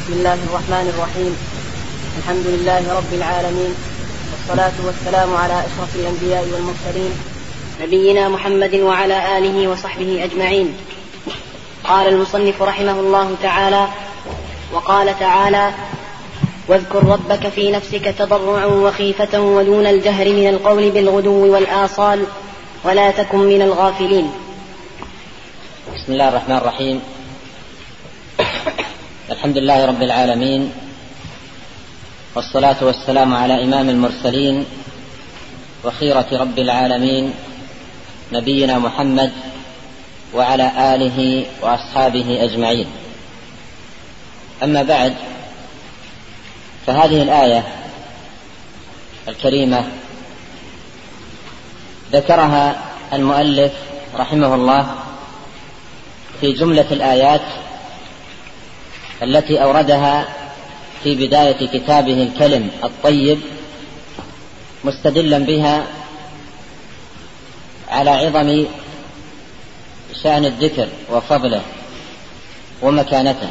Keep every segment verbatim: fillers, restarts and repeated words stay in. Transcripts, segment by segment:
بسم الله الرحمن الرحيم. الحمد لله رب العالمين، والصلاة والسلام على أشرف الأنبياء والمرسلين نبينا محمد وعلى آله وصحبه أجمعين. قال المصنف رحمه الله تعالى: وقال تعالى: واذكر ربك في نفسك تضرعا وخيفة ودون الجهر من القول بالغدو والآصال ولا تكن من الغافلين. بسم الله الرحمن الرحيم. الحمد لله رب العالمين، والصلاة والسلام على إمام المرسلين وخيرة رب العالمين نبينا محمد وعلى آله وأصحابه أجمعين. أما بعد، فهذه الآية الكريمة ذكرها المؤلف رحمه الله في جملة الآيات التي أوردها في بداية كتابه الكلم الطيب، مستدلا بها على عظم شأن الذكر وفضله ومكانته.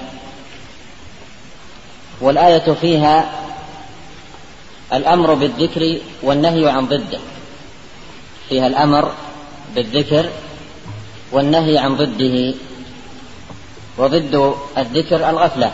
والآية فيها الأمر بالذكر والنهي عن ضده، فيها الأمر بالذكر والنهي عن ضده، وضد الذكر الغفلة،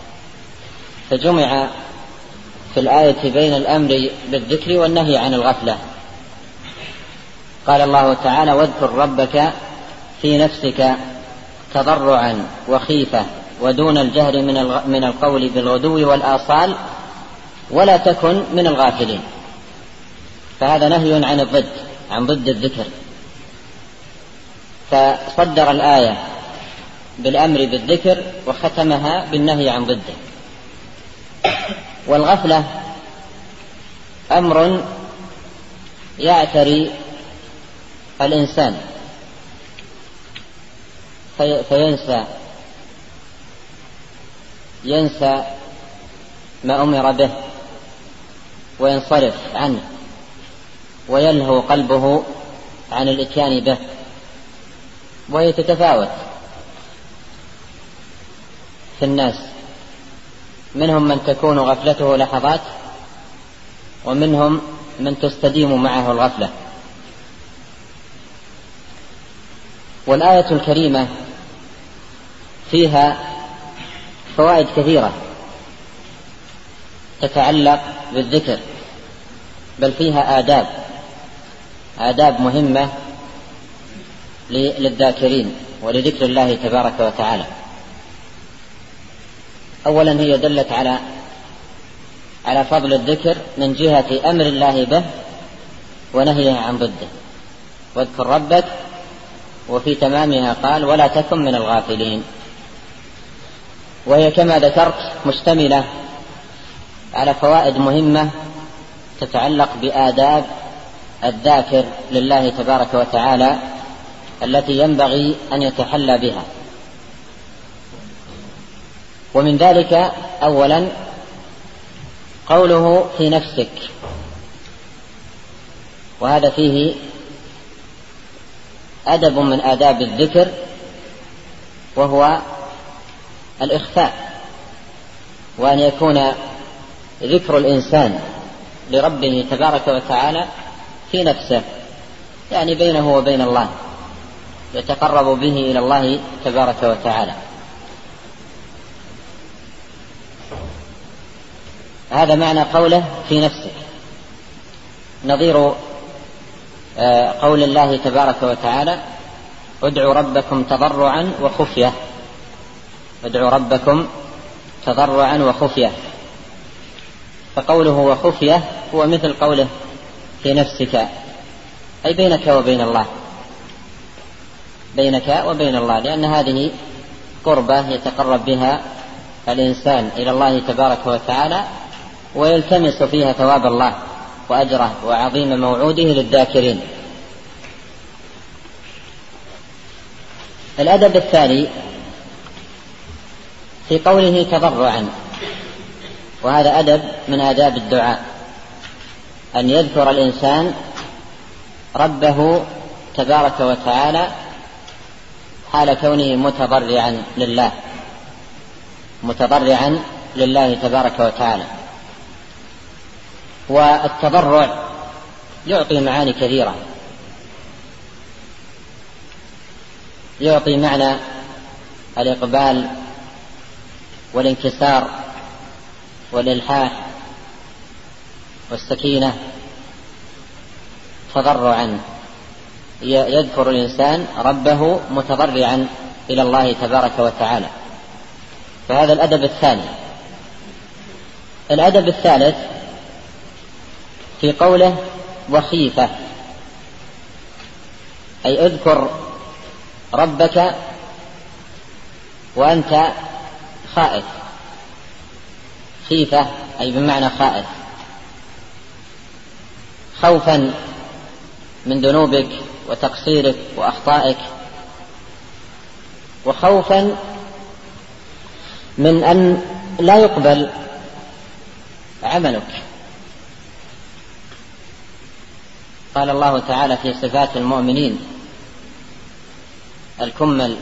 فجمع في الآية بين الأمر بالذكر والنهي عن الغفلة. قال الله تعالى: واذكر ربك في نفسك تضرعا وخيفة ودون الجهر من القول بالغدو والآصال ولا تكن من الغافلين. فهذا نهي عن الضد، عن ضد الذكر، فصدر الآية بالأمر بالذكر وختمها بالنهي عن ضده. والغفلة أمر يعتري الإنسان في فينسى ينسى ما أمر به وينصرف عنه ويلهو قلبه عن الإتيان به، وهي تتفاوت في الناس. منهم من تكون غفلته لحظات، ومنهم من تستديم معه الغفلة. والآية الكريمة فيها فوائد كثيرة تتعلق بالذكر، بل فيها آداب آداب مهمة للذاكرين ولذكر الله تبارك وتعالى. أولا، هي دلت على على فضل الذكر من جهة أمر الله به ونهيه عن ضده. واذكر ربك، وفي تمامها قال: ولا تكن من الغافلين. وهي كما ذكرت مشتملة على فوائد مهمة تتعلق بآداب الذاكر لله تبارك وتعالى التي ينبغي أن يتحلى بها. ومن ذلك أولا قوله في نفسك، وهذا فيه أدب من آداب الذكر، وهو الإخفاء، وأن يكون ذكر الإنسان لربه تبارك وتعالى في نفسه، يعني بينه وبين الله، يتقرب به إلى الله تبارك وتعالى. هذا معنى قوله في نفسك، نظير قول الله تبارك وتعالى: ادعوا ربكم تضرعا وخفية. ادعوا ربكم تضرعا وخفية. فقوله وخفية هو مثل قوله في نفسك، أي بينك وبين الله، بينك وبين الله، لأن هذه قربة يتقرب بها الإنسان إلى الله تبارك وتعالى، ويلتمس فيها ثواب الله وأجره وعظيم موعوده للذاكرين. الأدب الثاني في قوله تضرعا، وهذا أدب من آداب الدعاء، أن يذكر الإنسان ربه تبارك وتعالى حال كونه متضرعا لله، متضرعا لله تبارك وتعالى. والتضرع يعطي معاني كثيرة، يعطي معنى الإقبال والانكسار والإلحاح والسكينة تضرعا، يذكر الإنسان ربه متضرعا إلى الله تبارك وتعالى. فهذا الأدب الثاني. الأدب الثالث في قوله وخيفة، أي اذكر ربك وأنت خائف. خيفة أي بمعنى خائف، خوفا من ذنوبك وتقصيرك وأخطائك، وخوفا من أن لا يقبل عملك. قال الله تعالى في صفات المؤمنين الكمل: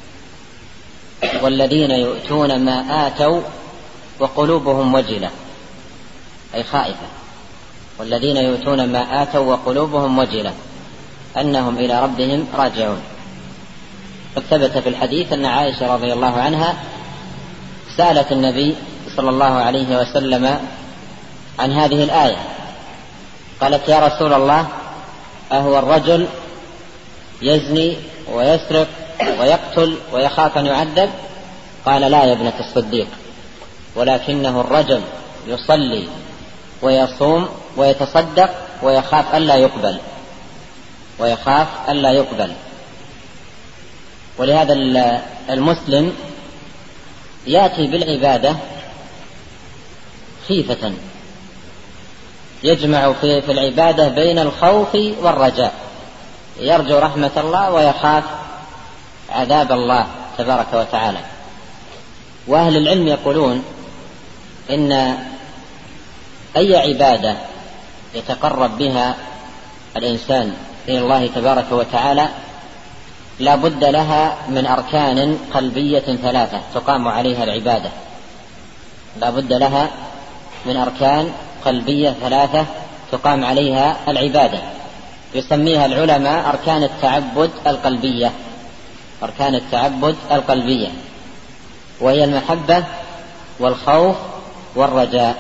والذين يؤتون ما آتوا وقلوبهم وجلة، أي خائفة. والذين يؤتون ما آتوا وقلوبهم وجلة أنهم إلى ربهم راجعون. قد ثبت في الحديث أن عائشة رضي الله عنها سألت النبي صلى الله عليه وسلم عن هذه الآية، قالت: يا رسول الله، أهو الرجل يزني ويسرق ويقتل ويخاف أن يعذب؟ قال: لا يا ابنة الصديق، ولكنه الرجل يصلي ويصوم ويتصدق ويخاف ألا يقبل ويخاف ألا يقبل. ولهذا المسلم يأتي بالعبادة خيفة، يجمع في العبادة بين الخوف والرجاء، يرجو رحمة الله ويخاف عذاب الله تبارك وتعالى. وأهل العلم يقولون إن أي عبادة يتقرب بها الإنسان إلى الله تبارك وتعالى لا بد لها من أركان قلبية ثلاثة تقام عليها العبادة. لا بد لها من أركان قلبية ثلاثة تقام عليها العبادة، يسميها العلماء أركان التعبد القلبية. أركان التعبد القلبية وهي المحبة والخوف والرجاء.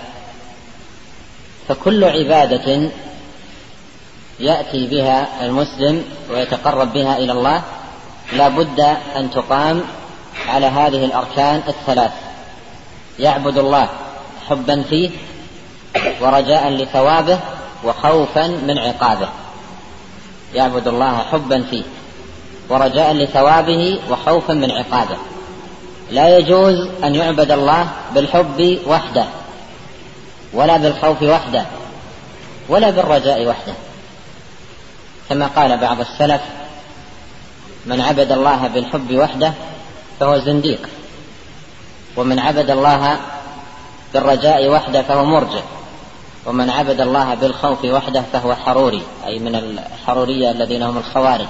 فكل عبادة يأتي بها المسلم ويتقرب بها إلى الله لا بد أن تقام على هذه الأركان الثلاث: يعبد الله حبا فيه ورجاء لثوابه وخوفا من عقابه. يعبد الله حبا فيه ورجاء لثوابه وخوفا من عقابه. لا يجوز أن يعبد الله بالحب وحده، ولا بالخوف وحده، ولا بالرجاء وحده، كما قال بعض السلف: من عبد الله بالحب وحده فهو زنديق، ومن عبد الله بالرجاء وحده فهو مرجئ، ومن عبد الله بالخوف وحده فهو حروري، أي من الحرورية الذين هم الخوارج.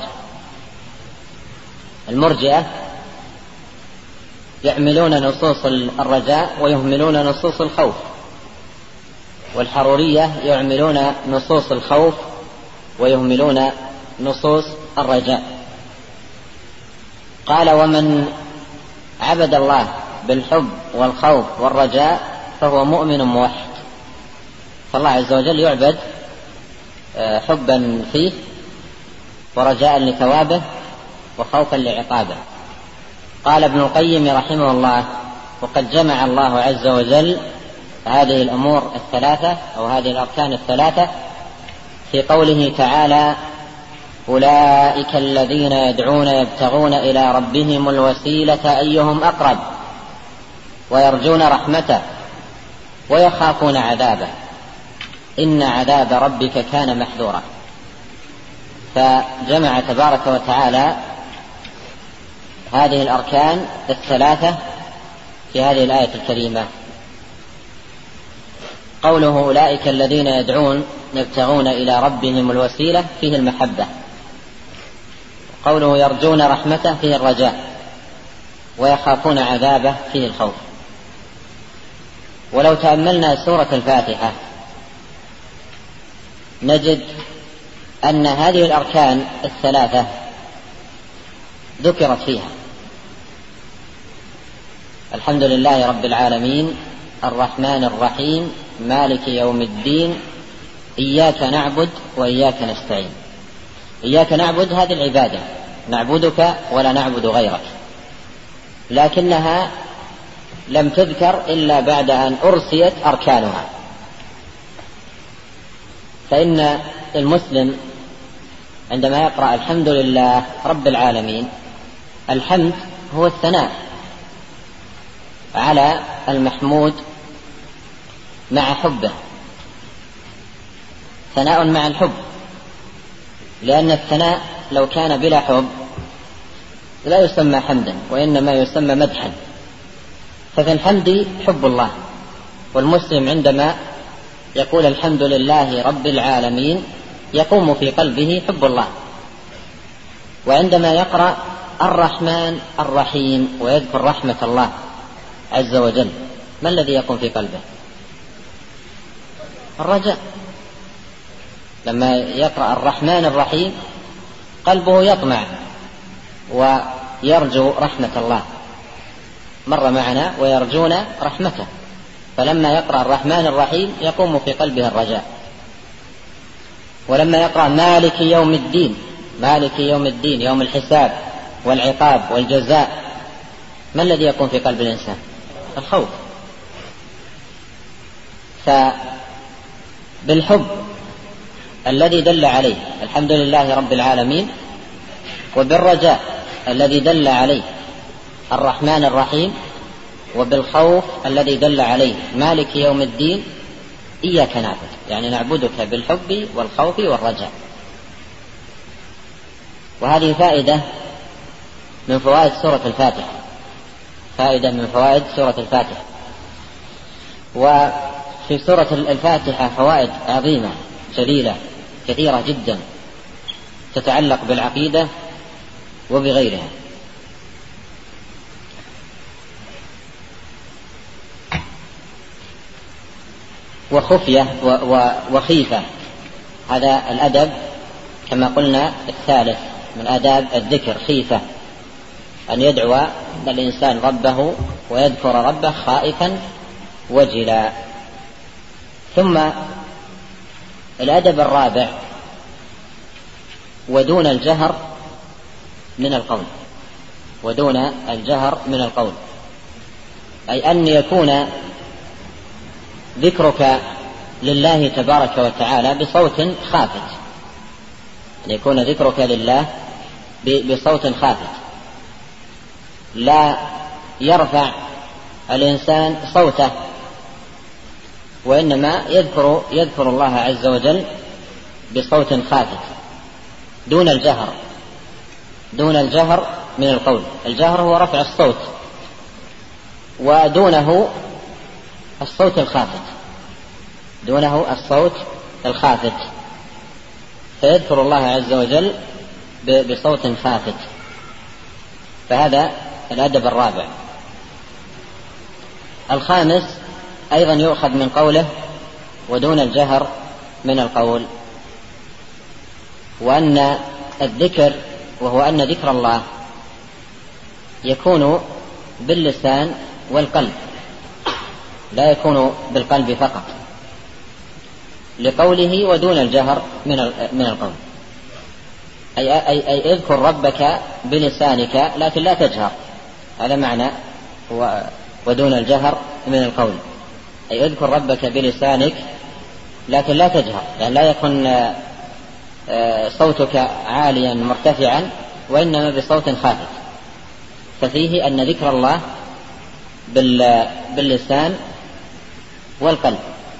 المرجئة يعملون نصوص الرجاء ويهملون نصوص الخوف، والحرورية يعملون نصوص الخوف ويهملون نصوص الرجاء. قال: ومن عبد الله بالحب والخوف والرجاء فهو مؤمن موحد. فالله عز وجل يعبد حبا فيه ورجاء لثوابه وخوفا لعقابه. قال ابن القيم رحمه الله: وقد جمع الله عز وجل هذه الأمور الثلاثة أو هذه الأركان الثلاثة في قوله تعالى: أولئك الذين يدعون يبتغون إلى ربهم الوسيلة أيهم أقرب ويرجون رحمته ويخافون عذابه إن عذاب ربك كان محذورا. فجمع تبارك وتعالى هذه الأركان الثلاثة في هذه الآية الكريمة. قوله أولئك الذين يدعون يبتغون إلى ربهم الوسيلة فيه المحبة، قوله يرجون رحمته فيه الرجاء، ويخافون عذابه فيه الخوف. ولو تأملنا سورة الفاتحة نجد أن هذه الأركان الثلاثة ذكرت فيها: الحمد لله رب العالمين، الرحمن الرحيم، مالك يوم الدين، إياك نعبد وإياك نستعين. إياك نعبد هذه العبادة، نعبدك ولا نعبد غيرك، لكنها لم تذكر إلا بعد أن أرسيت أركانها. فإن المسلم عندما يقرأ الحمد لله رب العالمين، الحمد هو الثناء على المحمود مع حبه، ثناء مع الحب، لأن الثناء لو كان بلا حب لا يسمى حمدا وإنما يسمى مدحا. ففي الحمد حب الله، والمسلم عندما يقول الحمد لله رب العالمين يقوم في قلبه حب الله. وعندما يقرأ الرحمن الرحيم ويذكر رحمة الله عز وجل، ما الذي يقوم في قلبه؟ الرجاء. لما يقرأ الرحمن الرحيم قلبه يطمع ويرجو رحمة الله، مر معنا ويرجون رحمته، فلما يقرأ الرحمن الرحيم يقوم في قلبه الرجاء. ولما يقرأ مالك يوم الدين، مالك يوم الدين يوم الحساب والعقاب والجزاء، ما الذي يقوم في قلب الإنسان؟ الخوف. فبالحب الذي دل عليه الحمد لله رب العالمين، وبالرجاء الذي دل عليه الرحمن الرحيم، وبالخوف الذي دل عليه مالك يوم الدين، إياك نعبد، يعني نعبدك بالحب والخوف والرجاء. وهذه فائدة من فوائد سورة الفاتحة، فائدة من فوائد سورة الفاتحة. وفي سورة الفاتحة فوائد عظيمة جليلة كثيرة جدا تتعلق بالعقيدة وبغيرها. وخفية وخيفة، هذا الأدب كما قلنا الثالث من آداب الذكر، خيفة، أن يدعو الإنسان ربه ويذكر ربه خائفا وجلا. ثم الأدب الرابع: ودون الجهر من القول، ودون الجهر من القول، أي أن يكون ذكرك لله تبارك وتعالى بصوت خافت، أن يكون ذكرك لله بصوت خافت، لا يرفع الإنسان صوته، وإنما يذكر يذكر الله عز وجل بصوت خافت دون الجهر، دون الجهر من القول. الجهر هو رفع الصوت، ودونه الصوت الخافت، دونه الصوت الخافت، فيذكر الله عز وجل بصوت خافت. فهذا الأدب الرابع. الخامس أيضا يؤخذ من قوله ودون الجهر من القول، وأن الذكر وهو أن ذكر الله يكون باللسان والقلب، لا يكون بالقلب فقط، لقوله ودون الجهر من القول، أي, أي, أي اذكر ربك بلسانك لكن لا تجهر، هذا معنى ودون الجهر من القول، أي اذكر ربك بلسانك لكن لا تجهر، يعني لا يكن صوتك عاليا مرتفعا وإنما بصوت خافت. ففيه أن ذكر الله باللسان والقلب.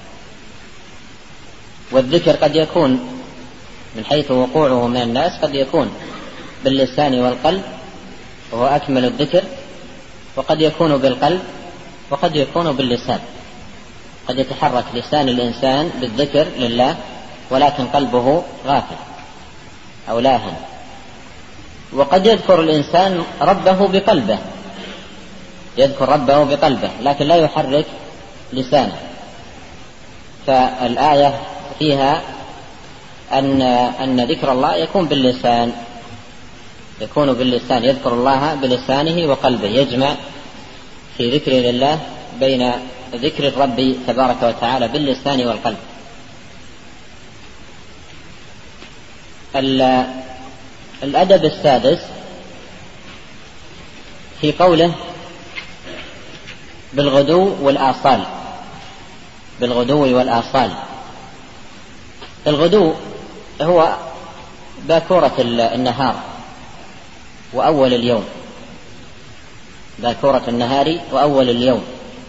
والذكر قد يكون من حيث وقوعه من الناس قد يكون باللسان والقلب وهو أكمل الذكر، وقد يكون بالقلب وقد يكون باللسان، قد يتحرك لسان الإنسان بالذكر لله ولكن قلبه غافل أو لاهن. وقد يذكر الإنسان ربه بقلبه، يذكر ربه بقلبه لكن لا يحرك لسانه. فالآية فيها أن أن ذكر الله يكون باللسان، يكون باللسان، يذكر الله بلسانه وقلبه، يجمع في ذكر لله بين ذكر الرب تبارك وتعالى باللسان والقلب. الأدب السادس في قوله بالغدو والآصال، بالغدو والآصال. الغدو هو باكورة النهار وأول اليوم، باكورة النهار وأول اليوم.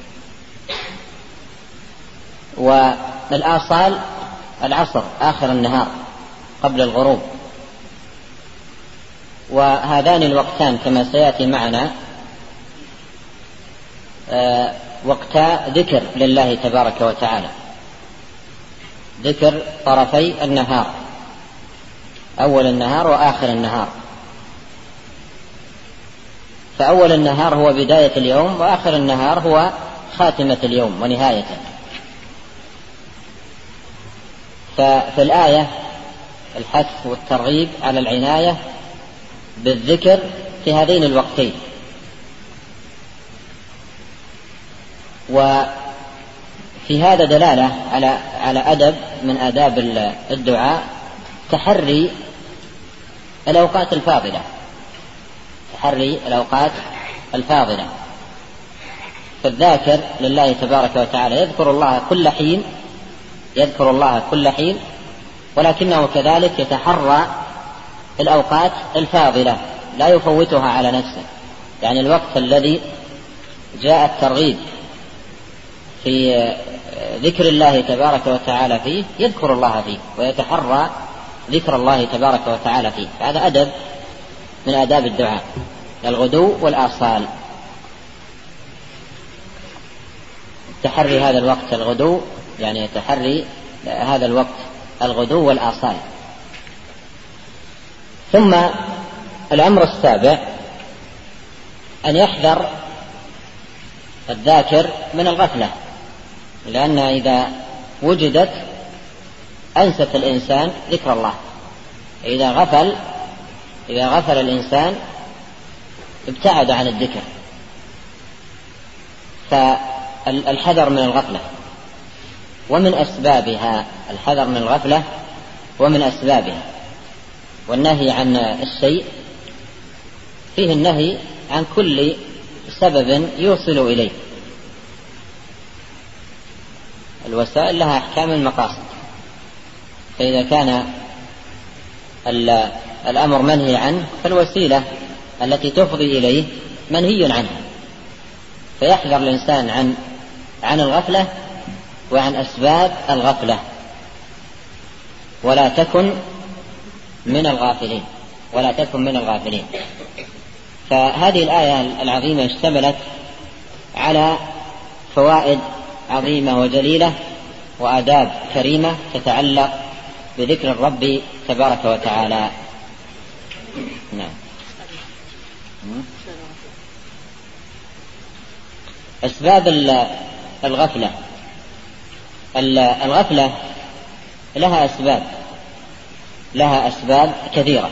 والآصال العصر، آخر النهار قبل الغروب. وهذان الوقتان كما سيأتي معنا آه وقتا ذكر لله تبارك وتعالى، ذكر طرفي النهار، أول النهار وآخر النهار. فأول النهار هو بداية اليوم، وآخر النهار هو خاتمة اليوم ونهايته. ففي الآية الحث والترغيب على العناية بالذكر في هذين الوقتين. وفي هذا دلالة على على أدب من آداب الدعاء، تحري الأوقات الفاضلة، تحري الأوقات الفاضلة. فالذاكر لله تبارك وتعالى يذكر الله كل حين، يذكر الله كل حين، ولكنه كذلك يتحرى الأوقات الفاضلة، لا يفوتها على نفسه. يعني الوقت الذي جاء الترغيب في ذكر الله تبارك وتعالى فيه يذكر الله فيه ويتحرى ذكر الله تبارك وتعالى فيه. هذا أدب من آداب الدعاء، الغدو والآصال. تحري هذا الوقت الغدو، يعني يتحري هذا الوقت الغدو والآصال. ثم الأمر السابع أن يحذر الذاكر من الغفلة، لأن إذا وجدت أنست الإنسان ذكر الله. إذا غفل إذا غفل الإنسان ابتعد عن الذكر. فالحذر من الغفلة ومن أسبابها، الحذر من الغفلة ومن أسبابها. والنهي عن الشيء فيه النهي عن كل سبب يوصل إليه. الوسائل لها أحكام المقاصد، فإذا كان الأمر منهي عنه فالوسيلة التي تفضي إليه منهي عنها. فيحذر الإنسان عن عن الغفلة وعن أسباب الغفلة، ولا تكن من الغافلين، ولا تكن من الغافلين. فهذه الآية العظيمة اشتملت على فوائد عظيمة وجليلة وآداب كريمة تتعلق بذكر الرب تبارك وتعالى. نعم. أسباب الغفلة. الغفلة لها أسباب لها أسباب كثيرة.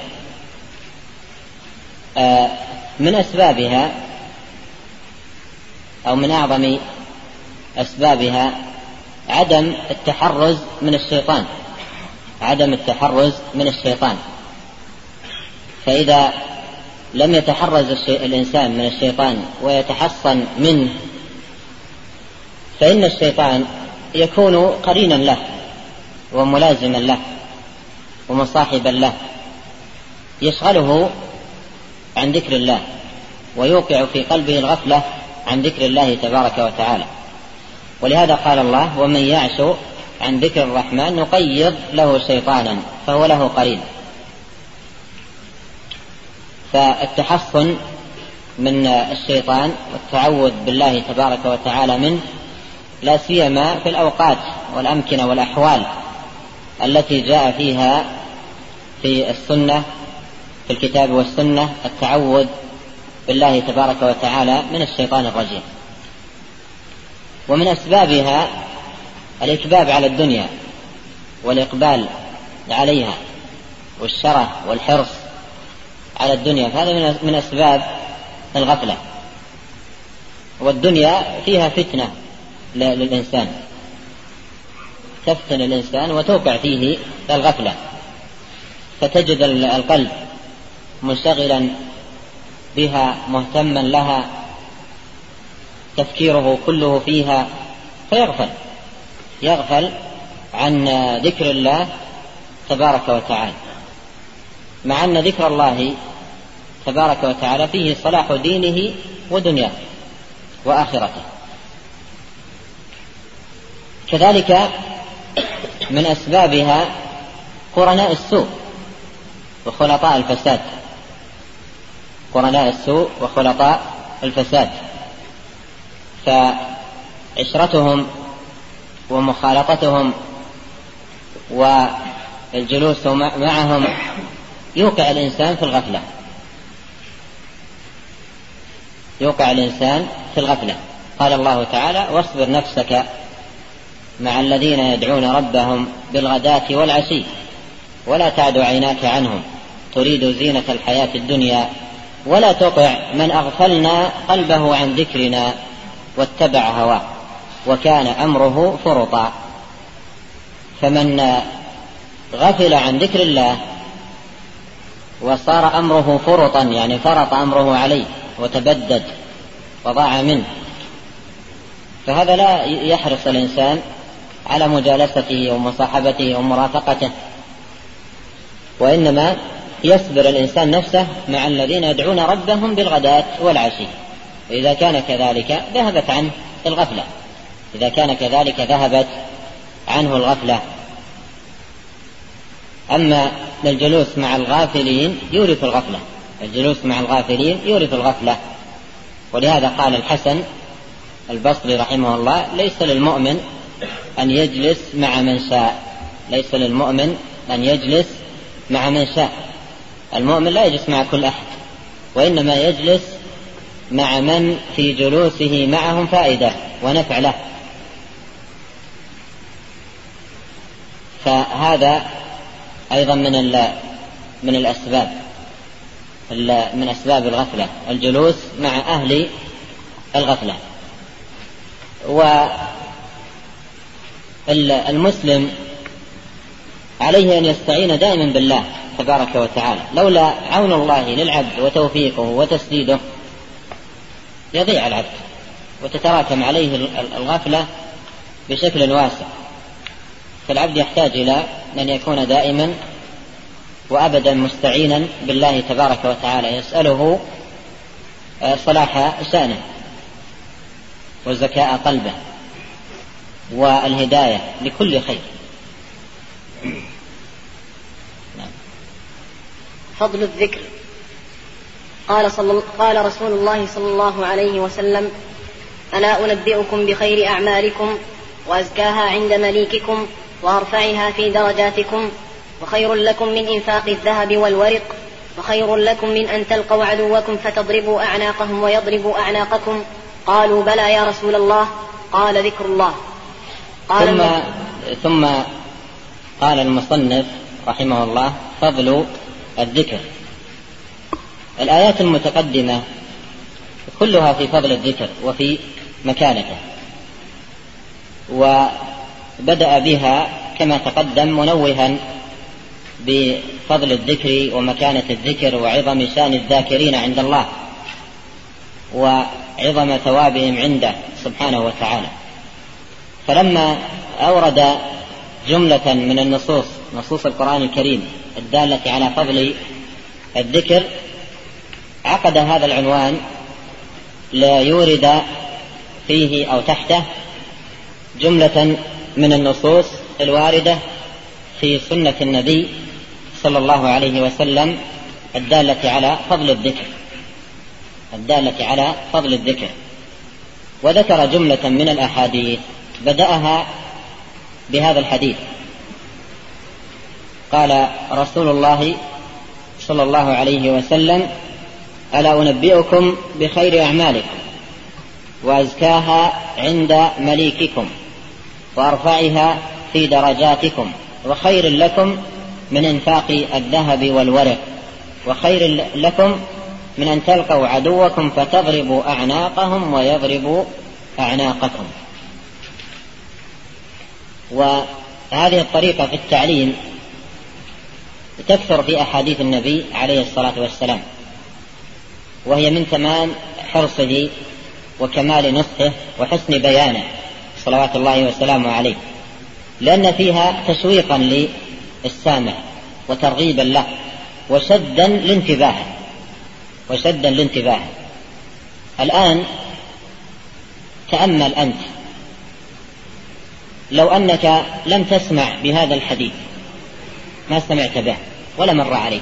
من أسبابها أو من أعظم أسبابها عدم التحرز من الشيطان، عدم التحرز من الشيطان. فإذا لم يتحرز الإنسان من الشيطان ويتحصن منه، فإن الشيطان يكون قرينا له وملازما له ومصاحبا له، يشغله عن ذكر الله ويوقع في قلبه الغفلة عن ذكر الله تبارك وتعالى. ولهذا قال الله: ومن يعش عن ذكر الرحمن نقيض له شيطانا فهو له قرين. فالتحصن من الشيطان والتعوذ بالله تبارك وتعالى منه، لا سيما في الأوقات والأمكنة والأحوال التي جاء فيها في السنة، في الكتاب والسنة، التعوذ بالله تبارك وتعالى من الشيطان الرجيم. ومن أسبابها الإكباب على الدنيا والإقبال عليها والشره والحرص على الدنيا، فهذا من أسباب الغفلة. والدنيا فيها فتنة للإنسان، تفتن الإنسان وتوقع فيه الغفلة، فتجد القلب منشغلا بها مهتما لها، تفكيره كله فيها، فيغفل يغفل عن ذكر الله تبارك وتعالى، مع أن ذكر الله تبارك وتعالى فيه صلاح دينه ودنياه وآخرته. كذلك من أسبابها قرناء السوء وخلطاء الفساد، قرناء السوء وخلطاء الفساد، فعشرتهم ومخالطتهم والجلوس معهم يوقع الإنسان في الغفلة، يوقع الإنسان في الغفلة. قال الله تعالى: واصبر نفسك مع الذين يدعون ربهم بالغداة والعشي ولا تعد عيناك عنهم تريد زينة الحياة الدنيا ولا تطع من أغفلنا قلبه عن ذكرنا واتبع هواه وكان أمره فرطا. فمن غفل عن ذكر الله وصار أمره فرطا، يعني فرط أمره عليه وتبدد وضاع منه، فهذا لا يحرص الإنسان على مجالسته ومصاحبته ومرافقته، وإنما يصبر الإنسان نفسه مع الذين يدعون ربهم بالغداة والعشي. إذا كان كذلك ذهبت عنه الغفلة، إذا كان كذلك ذهبت عنه الغفلة. أما الجلوس مع الغافلين يورث الغفلة، الجلوس مع الغافلين يورث الغفلة. ولهذا قال الحسن البصري رحمه الله: ليس للمؤمن أن يجلس مع من شاء، ليس للمؤمن أن يجلس مع من شاء. المؤمن لا يجلس مع كل أحد، وإنما يجلس مع من في جلوسه معهم فائدة ونفع له. فهذا أيضا من من الأسباب من أسباب الغفلة، الجلوس مع أهل الغفلة. والمسلم عليه أن يستعين دائما بالله تبارك وتعالى، لولا عون الله للعبد وتوفيقه وتسديده يضيع العبد وتتراكم عليه الغفلة بشكل واسع. فالعبد يحتاج إلى أن يكون دائما وأبدا مستعينا بالله تبارك وتعالى، يسأله صلاح شأنه وزكاء قلبه والهداية لكل خير. فضل الذكر. قال, صل... قال رسول الله صلى الله عليه وسلم: ألا أنبئكم بخير أعمالكم وأزكاها عند مليككم وأرفعها في درجاتكم، وخير لكم من إنفاق الذهب والورق، وخير لكم من أن تلقوا عدوكم فتضربوا أعناقهم ويضربوا أعناقكم. قالوا: بلى يا رسول الله. قال: ذكر الله. قال ثم, ثم قال المصنف رحمه الله: فضل الذكر. الآيات المتقدمة كلها في فضل الذكر وفي مكانته، وبدأ بها كما تقدم منوها بفضل الذكر ومكانة الذكر وعظم شان الذاكرين عند الله وعظم ثوابهم عنده سبحانه وتعالى. فلما أورد جملة من النصوص نصوص القرآن الكريم الدالة على فضل الذكر، عقد هذا العنوان لا يورد فيه أو تحته جملة من النصوص الواردة في سنة النبي صلى الله عليه وسلم الدالة على فضل الذكر الدالة على فضل الذكر وذكر جملة من الأحاديث، بدأها بهذا الحديث: قال رسول الله صلى الله عليه وسلم: ألا أنبئكم بخير أعمالكم وأزكاها عند مليككم وأرفعها في درجاتكم وخير لكم من إنفاق الذهب والورق وخير لكم من أن تلقوا عدوكم فتضربوا أعناقهم ويضربوا أعناقكم. وهذه الطريقة في التعليم تكثر في أحاديث النبي عليه الصلاة والسلام، وهي من تمام حرصه وكمال نصحه وحسن بيانه صلوات الله وسلامه عليه، لأن فيها تشويقا للسامع وترغيبا له وشدا لانتباهه وشدا لانتباهه. الآن تأمل أنت، لو أنك لم تسمع بهذا الحديث، ما سمعت به ولا مر عليك،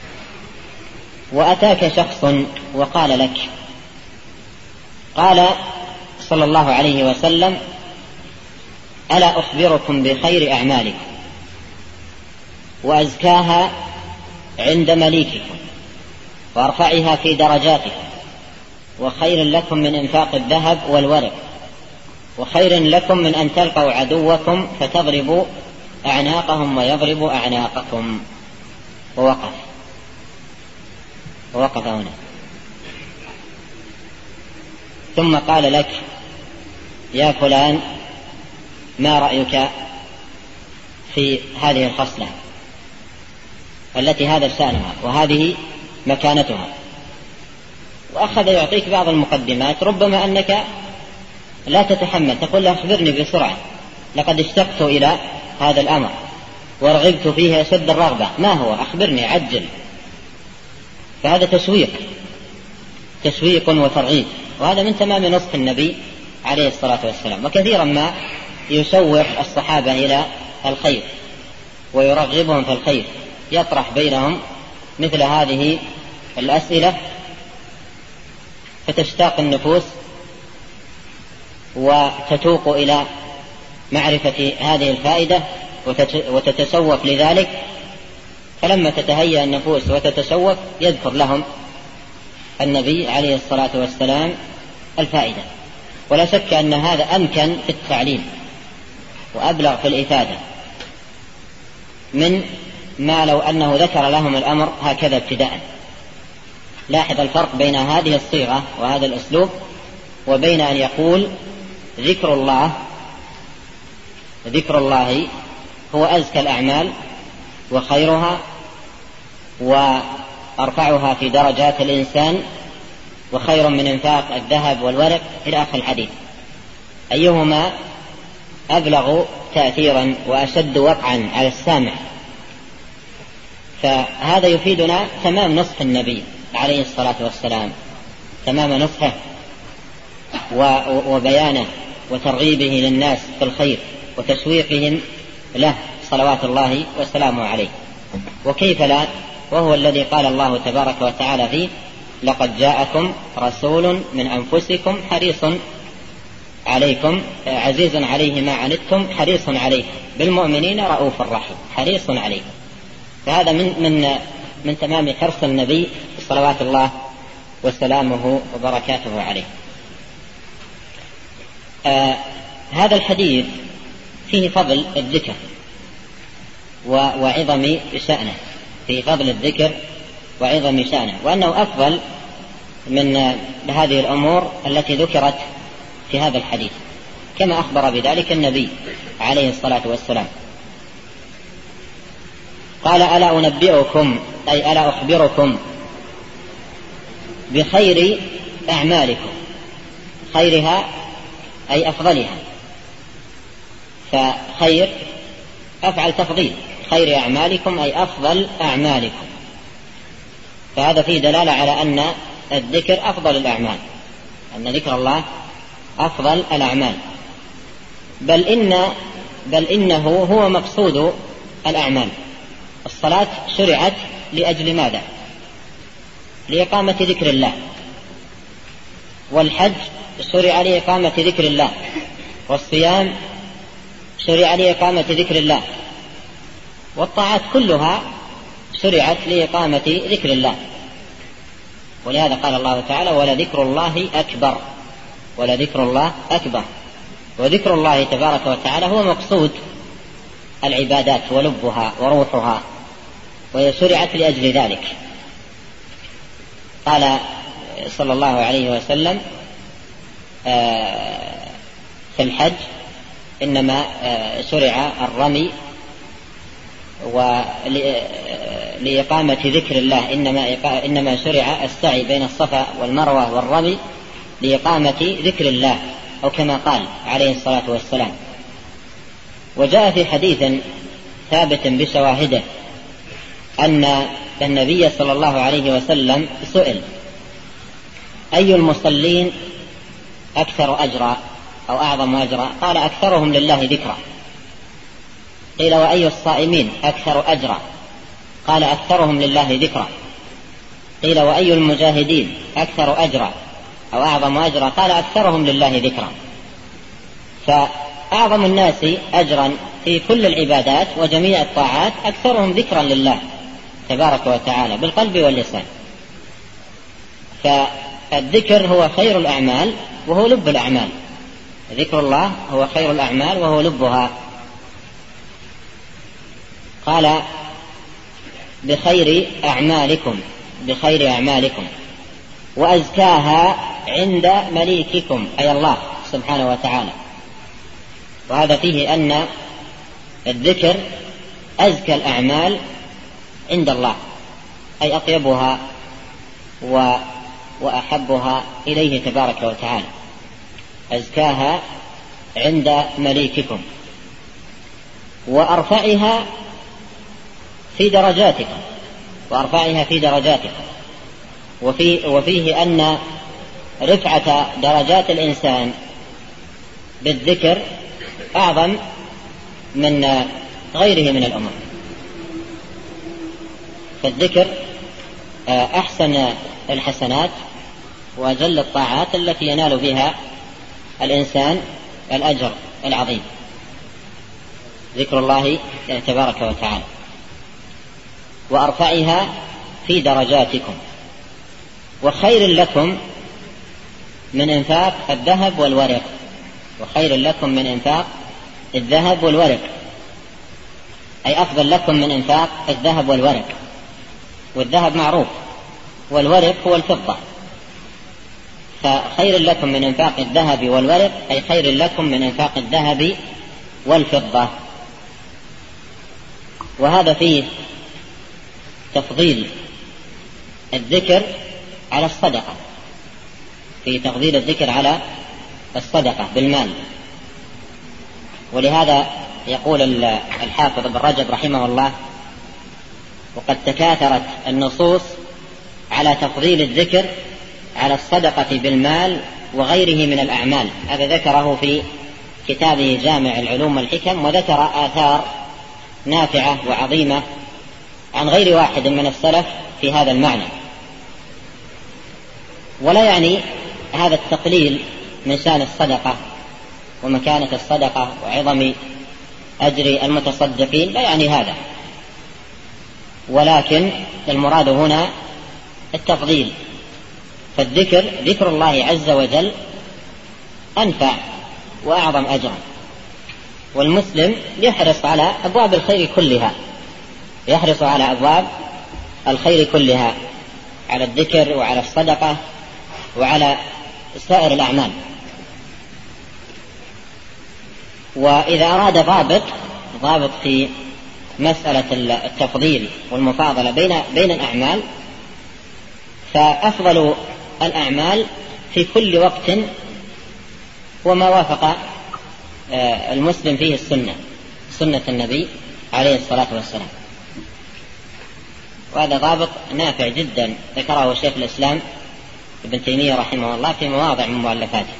وأتاك شخص وقال لك: قال صلى الله عليه وسلم: ألا أخبركم بخير أعمالكم وأزكاها عند مليككم وأرفعها في درجاتكم وخير لكم من إنفاق الذهب والورق وخير لكم من أن تلقوا عدوكم فتضربوا أعناقهم ويضربوا أعناقكم. ووقف ووقف هنا، ثم قال لك: يا فلان، ما رأيك في هذه الخصلة التي هذا شأنها وهذه مكانتها؟ وأخذ يعطيك بعض المقدمات، ربما أنك لا تتحمل، تقول له: أخبرني بسرعة، لقد اشتقت إلى هذا الأمر ورغبت فيه أشد الرغبة، ما هو؟ أخبرني، عجل. فهذا تشويق تشويق وترغيب، وهذا من تمام نصح النبي عليه الصلاة والسلام. وكثيرا ما يشوق الصحابة إلى الخير ويرغبهم في الخير، يطرح بينهم مثل هذه الأسئلة فتشتاق النفوس وتتوق إلى معرفة هذه الفائدة وتتشوق لذلك. فلما تتهيأ النفوس وتتشوق يذكر لهم النبي عليه الصلاة والسلام الفائدة. ولا شك أن هذا أمكن في التعليم وأبلغ في الإفادة من ما لو أنه ذكر لهم الأمر هكذا ابتداء. لاحظ الفرق بين هذه الصيغة وهذا الأسلوب وبين أن يقول: ذكر الله ذكر الله هو أزكى الأعمال وخيرها وأرفعها في درجات الإنسان وخير من إنفاق الذهب والورق إلى آخر الحديث. أيهما أبلغ تأثيرا وأشد وقعا على السامع؟ فهذا يفيدنا تمام نصح النبي عليه الصلاة والسلام، تمام نصحه وبيانه وترغيبه للناس في الخير وتشويقهم له صلوات الله وسلامه عليه. وكيف لا، وهو الذي قال الله تبارك وتعالى فيه: لقد جاءكم رسول من أنفسكم حريص عليكم عزيز عليه ما عنتم حريص عليكم بالمؤمنين رؤوف رحيم. حريص عليكم، فهذا من من من تمام حرص النبي صلوات الله وسلامه وبركاته عليه. آه هذا الحديث فيه فضل الذكر وعظم شأنه، فيه فضل الذكر وعظم شأنه، وأنه أفضل من هذه الأمور التي ذكرت في هذا الحديث، كما أخبر بذلك النبي عليه الصلاة والسلام. قال: ألا أنبئكم، أي ألا أخبركم بخير أعمالكم، خيرها أي أفضلها، فخير أفعل تفضيل، خير أعمالكم أي أفضل أعمالكم. فهذا فيه دلالة على أن الذكر أفضل الأعمال، أن ذكر الله أفضل الأعمال، بل إن بل إنه هو مقصود الأعمال. الصلاة شرعت لأجل ماذا؟ لإقامة ذكر الله، والحج شرع لإقامة ذكر الله، والصيام شرع لإقامة ذكر الله، والطاعات كلها شرعت لإقامة ذكر الله. ولهذا قال الله تعالى: ولذكر الله أكبر. ولذكر الله أكبر. وذكر الله تبارك وتعالى هو مقصود العبادات ولبها وروحها، وهي شرعت لأجل ذلك. قال صلى الله عليه وسلم في الحج: إنما شرع الرمي ولإقامة ذكر الله، إنما, إنما شرع السعي بين الصفا والمروة والرمي لإقامة ذكر الله، أو كما قال عليه الصلاة والسلام. وجاء في حديث ثابت بشواهده أن النبي صلى الله عليه وسلم سئل: أي المصلين أكثر أجرا أو أعظم أجرا؟ قال: أكثرهم لله ذكرا. قيل: وأي الصائمين أكثر أجرا؟ قال: أكثرهم لله ذكرا. قيل: وأي المجاهدين أكثر أجرا أو أعظم أجرا؟ قال: أكثرهم لله ذكرا. فأعظم الناس أجرا في كل العبادات وجميع الطاعات أكثرهم ذكرا لله تبارك وتعالى بالقلب واللسان. فالذكر هو خير الأعمال وهو لب الأعمال. ذكر الله هو خير الأعمال وهو لبها. قال: بخير أعمالكم، بخير أعمالكم وأزكاها عند مليككم، أي الله سبحانه وتعالى. وهذا فيه أن الذكر أزكى الأعمال عند الله، أي أطيبها وأحبها إليه تبارك وتعالى. أزكاها عند مليككم وأرفعها في درجاتكم، وأرفعها في درجاتكم. وفي وفيه أن رفعة درجات الإنسان بالذكر أعظم من غيره من الأمور. فالذكر أحسن الحسنات وأجل الطاعات التي ينال بها الإنسان الأجر العظيم، ذكر الله تبارك وتعالى. وأرفعها في درجاتكم وخير لكم من إنفاق الذهب والورق، وخير لكم من إنفاق الذهب والورق، أي أفضل لكم من إنفاق الذهب والورق. والذهب معروف، والورق هو الفضة. فخير لكم من إنفاق الذهب والورق، أي خير لكم من إنفاق الذهب والفضة. وهذا فيه تفضيل الذكر على الصدقة، في تفضيل الذكر على الصدقة بالمال. ولهذا يقول الحافظ ابن رجب رحمه الله: وقد تكاثرت النصوص على تفضيل الذكر على الصدقة بالمال وغيره من الأعمال. هذا ذكره في كتابه جامع العلوم والحكم، وذكر آثار نافعة وعظيمة عن غير واحد من السلف في هذا المعنى. ولا يعني هذا التقليل من شأن الصدقة ومكانة الصدقة وعظم أجر المتصدقين، لا يعني هذا، ولكن المراد هنا التفضيل. فالذكر، ذكر الله عز وجل، أنفع وأعظم أجرا. والمسلم يحرص على أبواب الخير كلها، يحرص على أبواب الخير كلها، على الذكر وعلى الصدقة وعلى سائر الأعمال. وإذا أراد ضابط ضابط في مسألة التفضيل والمفاضلة بين بين الأعمال، فأفضل الأعمال في كل وقت وما وافق المسلم فيه السنة، سنة النبي عليه الصلاة والسلام. وهذا ضابط نافع جدا ذكره شيخ الإسلام ابن تيمية رحمه الله في مواضع من مؤلفاته.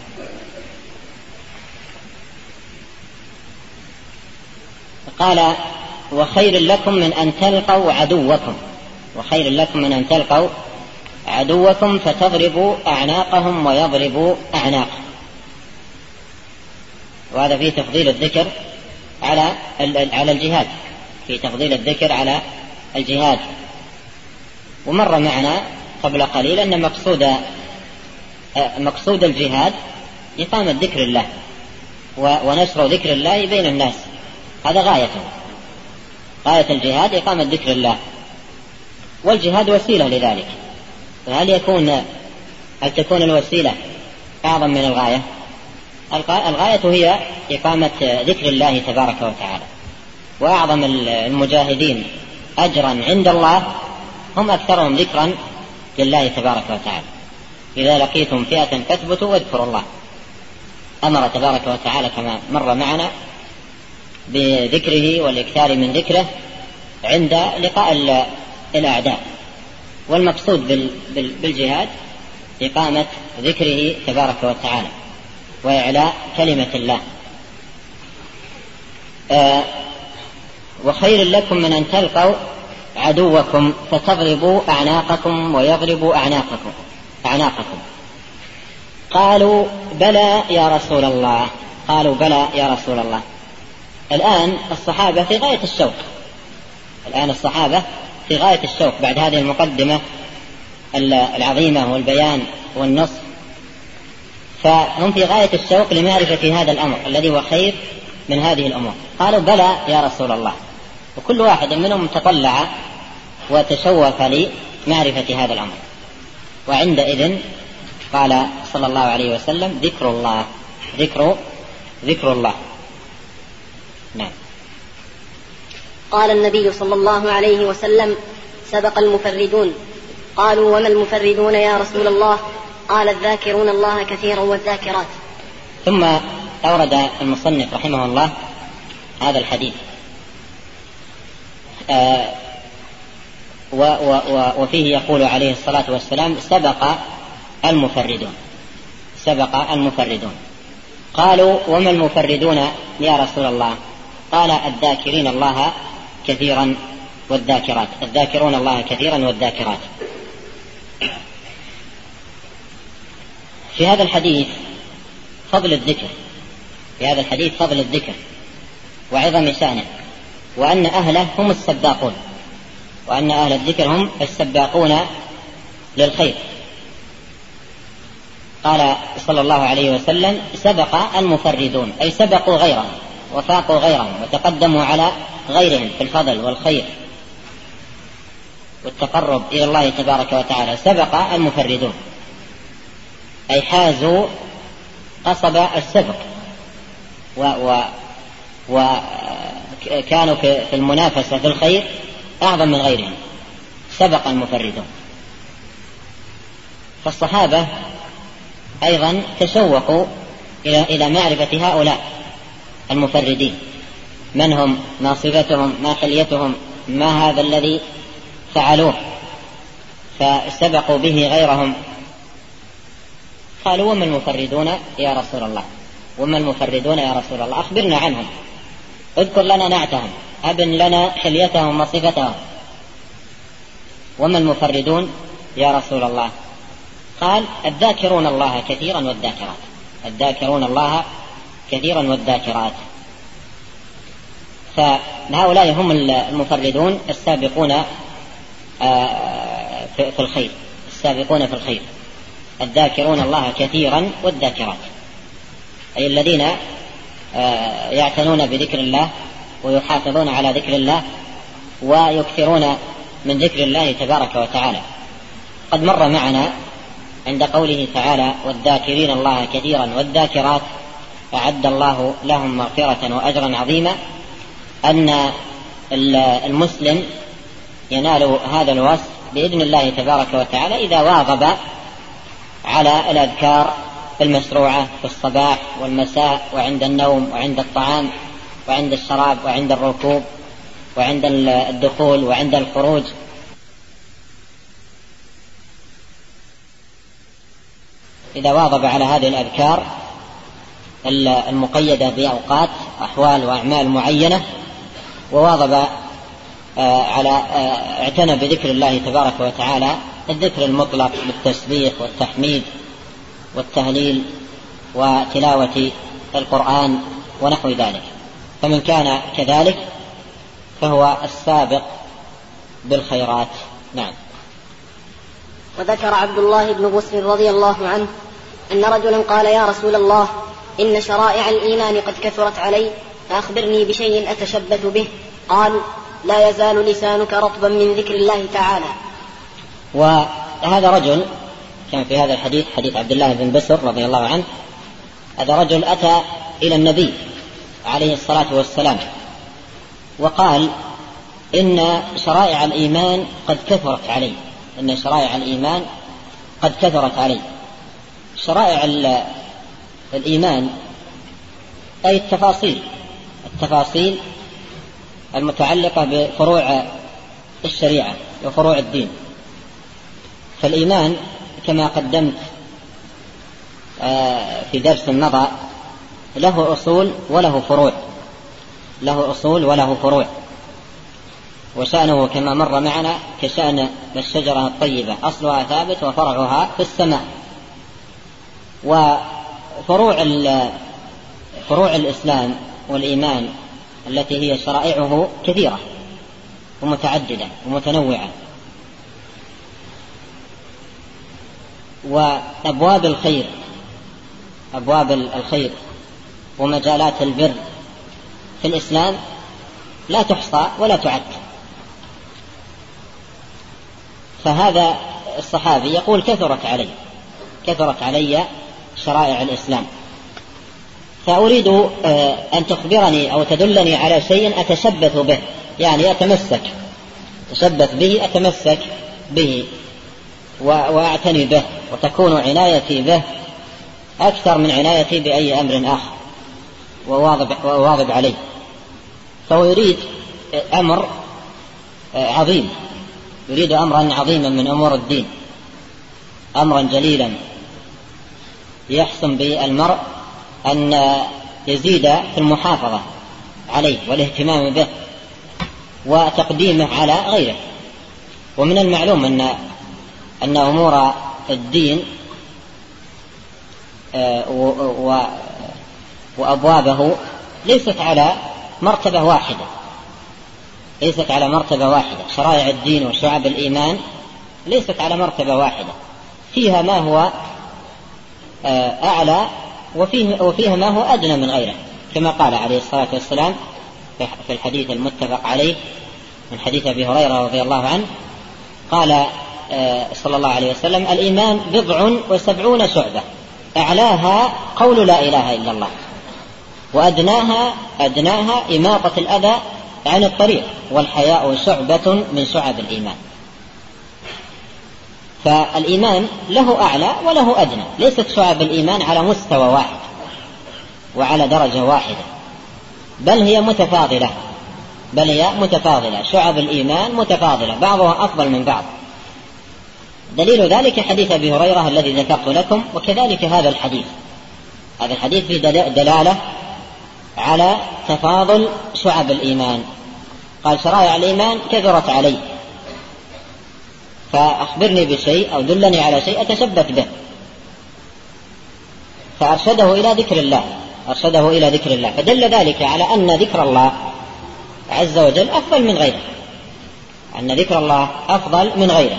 قال: وخير لكم من أن تلقوا عدوكم، وخير لكم من أن تلقوا عدوكم فتضربوا أعناقهم ويضربوا أعناقهم. وهذا فيه تفضيل الذكر على على الجهاد، في تفضيل الذكر على الجهاد. ومر معنا قبل قليل أن مقصود مقصود الجهاد إقامة ذكر الله ونشر ذكر الله بين الناس، هذا غايته. غاية الجهاد إقامة ذكر الله، والجهاد وسيلة لذلك. فهل يكون هل تكون الوسيلة أعظم من الغاية؟ الغاية هي إقامة ذكر الله تبارك وتعالى، وأعظم المجاهدين أجرا عند الله هم أكثرهم ذكرا لله تبارك وتعالى. إذا لقيتم فئة فاثبتوا واذكروا الله. أمر تبارك وتعالى كما مر معنا بذكره والإكثار من ذكره عند لقاء الأعداء، والمقصود بالجهاد إقامة ذكره تبارك وتعالى وإعلاء كلمة الله. آه وخير لكم من أن تلقوا عدوكم فتضربوا أعناقكم ويضربوا أعناقكم أعناقكم قالوا بلى يا رسول الله. قالوا بلى يا رسول الله. الآن الصحابة في غاية الشوق الآن الصحابة في غاية الشوق بعد هذه المقدمة العظيمة والبيان والنص، فهم في غاية الشوق لمعرفة هذا الأمر الذي هو خير من هذه الأمور. قالوا بلى يا رسول الله، وكل واحد منهم تطلع وتشوف لمعرفة هذا الأمر. وعندئذ قال صلى الله عليه وسلم ذكر الله ذكر ذكر الله. نعم. قال النبي صلى الله عليه وسلم سبق المفردون. قالوا وما المفردون يا رسول الله؟ قال الذاكرون الله كثيرا والذاكرات. ثم أورد المصنف رحمه الله هذا الحديث آه و و و وفيه يقول عليه الصلاة والسلام سبق المفردون سبق المفردون. قالوا وما المفردون يا رسول الله؟ قال الذاكرين الله كثيرا والذاكرات الذاكرون الله كثيرا والذاكرات. في هذا الحديث فضل الذكر في هذا الحديث فضل الذكر وعظم شأنه، وأن أهله هم السباقون وأن أهل الذكر هم السباقون للخير. قال صلى الله عليه وسلم سبق المفردون، أي سبقوا غيرهم وفاقوا غيرهم وتقدموا على غيرهم في الفضل والخير والتقرب إلى الله تبارك وتعالى. سبق المفردون أي حازوا قصب السبق وكانوا في المنافسة في الخير أعظم من غيرهم. سبق المفردون. فالصحابة أيضا تشوقوا إلى معرفة هؤلاء المفردين، من هم، ما صفتهم، ما حليتهم، ما هذا الذي فعلوه، فسبقوا به غيرهم. قالوا وما المفردون يا رسول الله؟ وما المفردون يا رسول الله؟ أخبرنا عنهم، اذكر لنا نعتهم، أبن لنا حليتهم وصفتهم. وما المفردون يا رسول الله؟ قال الذاكرون الله كثيرا والذاكرات الذاكرون الله كثيرا والذاكرات. فهؤلاء هم المفردون السابقون في الخير السابقون في الخير الذاكرون الله كثيرا والذاكرات، أي الذين يعتنون بذكر الله ويحافظون على ذكر الله ويكثرون من ذكر الله تبارك وتعالى. قد مر معنا عند قوله تعالى والذاكرين الله كثيرا والذاكرات أعد الله لهم مغفرة وأجرا عظيما، أن المسلم ينال هذا الوصف بإذن الله تبارك وتعالى إذا واظب على الأذكار المشروعة في الصباح والمساء وعند النوم وعند الطعام وعند الشراب وعند الركوب وعند الدخول وعند الخروج. إذا واظب على هذه الأذكار المقيدة بأوقات أحوال وأعمال معينة، وواظب على اعتنى بذكر الله تبارك وتعالى الذكر المطلق بالتسبيح والتحميد والتهليل وتلاوة القرآن ونحو ذلك، فمن كان كذلك فهو السابق بالخيرات. نعم. وذكر عبد الله بن بسر رضي الله عنه أن رجلا قال: يا رسول الله، إن شرائع الإيمان قد كثرت علي، فأخبرني بشيء أتشبث به. قال: لا يزال لسانك رطبا من ذكر الله تعالى. وهذا رجل كان في هذا الحديث، حديث عبد الله بن بسر رضي الله عنه، هذا رجل أتى إلى النبي عليه الصلاة والسلام وقال: إن شرائع الإيمان قد كثرت علي، إن شرائع الإيمان قد كثرت علي. شرائع الإيمان أي التفاصيل التفاصيل المتعلقة بفروع الشريعة وفروع الدين. فالإيمان كما قدمت في درس مضى له أصول وله فروع، له أصول وله فروع، وشأنه كما مر معنا كشأن الشجرة الطيبة، أصلها ثابت وفرعها في السماء. وفروع فروع الإسلام والإيمان التي هي شرائعه كثيرة ومتعددة ومتنوعة. وأبواب الخير أبواب الخير ومجالات البر في الإسلام لا تحصى ولا تعد. فهذا الصحابي يقول: كثرت علي كثرت علي شرائع الإسلام، فأريد أن تخبرني أو تدلني على شيء أتشبث به، يعني أتمسك أتشبث به أتمسك به وأعتني به، وتكون عنايتي به أكثر من عنايتي بأي أمر آخر وواظب عليه. فهو يريد أمر عظيم، يريد أمرا عظيما من أمور الدين، أمرا جليلا يحسن به المرء أن يزيد في المحافظة عليه والاهتمام به وتقديمه على غيره. ومن المعلوم أن أن أمور الدين وأبوابه ليست على مرتبة واحدة ليست على مرتبة واحدة شرائع الدين وشعب الإيمان ليست على مرتبة واحدة، فيها ما هو أعلى وفيه وفيها ما هو أدنى من غيره، كما قال عليه الصلاة والسلام في الحديث المتفق عليه من حديث أبي هريرة رضي الله عنه، قال صلى الله عليه وسلم: الإيمان بضع وسبعون شعبة، أعلاها قول لا إله إلا الله، وأدناها أدناها إماطة الأذى عن الطريق، والحياء شعبة من شعب الإيمان. فالإيمان له أعلى وله أدنى، ليست شعب الإيمان على مستوى واحد وعلى درجة واحدة، بل هي متفاضلة بل هي متفاضلة شعب الإيمان متفاضلة، بعضها أفضل من بعض. دليل ذلك حديث أبي هريرة الذي ذكرت لكم، وكذلك هذا الحديث هذا الحديث فيه دلالة على تفاضل شعب الإيمان. قال: شرائع الإيمان كثرت علي، فأخبرني بشيء أو دلني على شيء أتشبث به. فأرشده إلى ذكر الله أرشده إلى ذكر الله فدل ذلك على أن ذكر الله عز وجل أفضل من غيره أن ذكر الله أفضل من غيره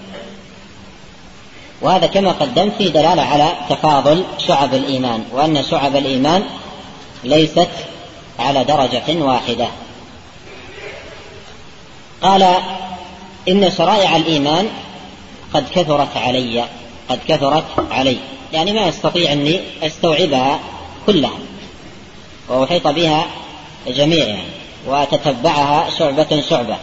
وهذا كما قدمت في دلالة على تفاضل شعب الإيمان، وأن شعب الإيمان ليست على درجة واحدة. قال: إن شرائع الإيمان قد كثرت علي قد كثرت علي يعني ما أستطيع أني أستوعبها كلها وأحيط بها جميعها وأتتبعها شعبة شعبة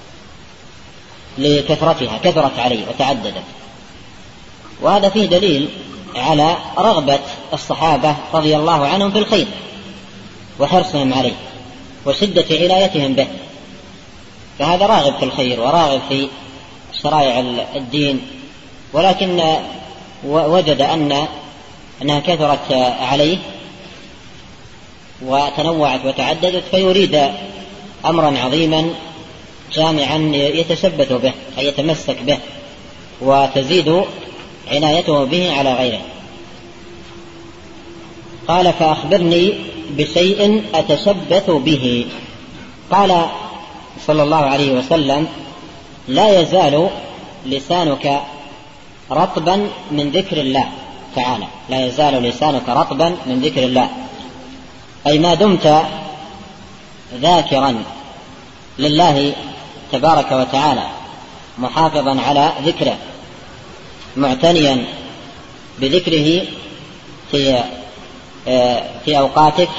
لكثرتها، كثرت علي وتعددت. وهذا فيه دليل على رغبة الصحابة رضي الله عنهم في الخير وحرصهم عليه وشدة عنايتهم به، فهذا راغب في الخير وراغب في شرائع الدين، ولكن وجد أن أنها كثرت عليه وتنوعت وتعددت، فيريد أمرا عظيما جامعا يتثبت به أي يتمسك به وتزيد عنايته به على غيره. قال: فأخبرني بشيء أتشبث به. قال صلى الله عليه وسلم: لا يزال لسانك رطبا من ذكر الله تعالى، لا يزال لسانك رطبا من ذكر الله، أي ما دمت ذاكرا لله تبارك وتعالى، محافظا على ذكره، معتنيا بذكره في في أوقاتك،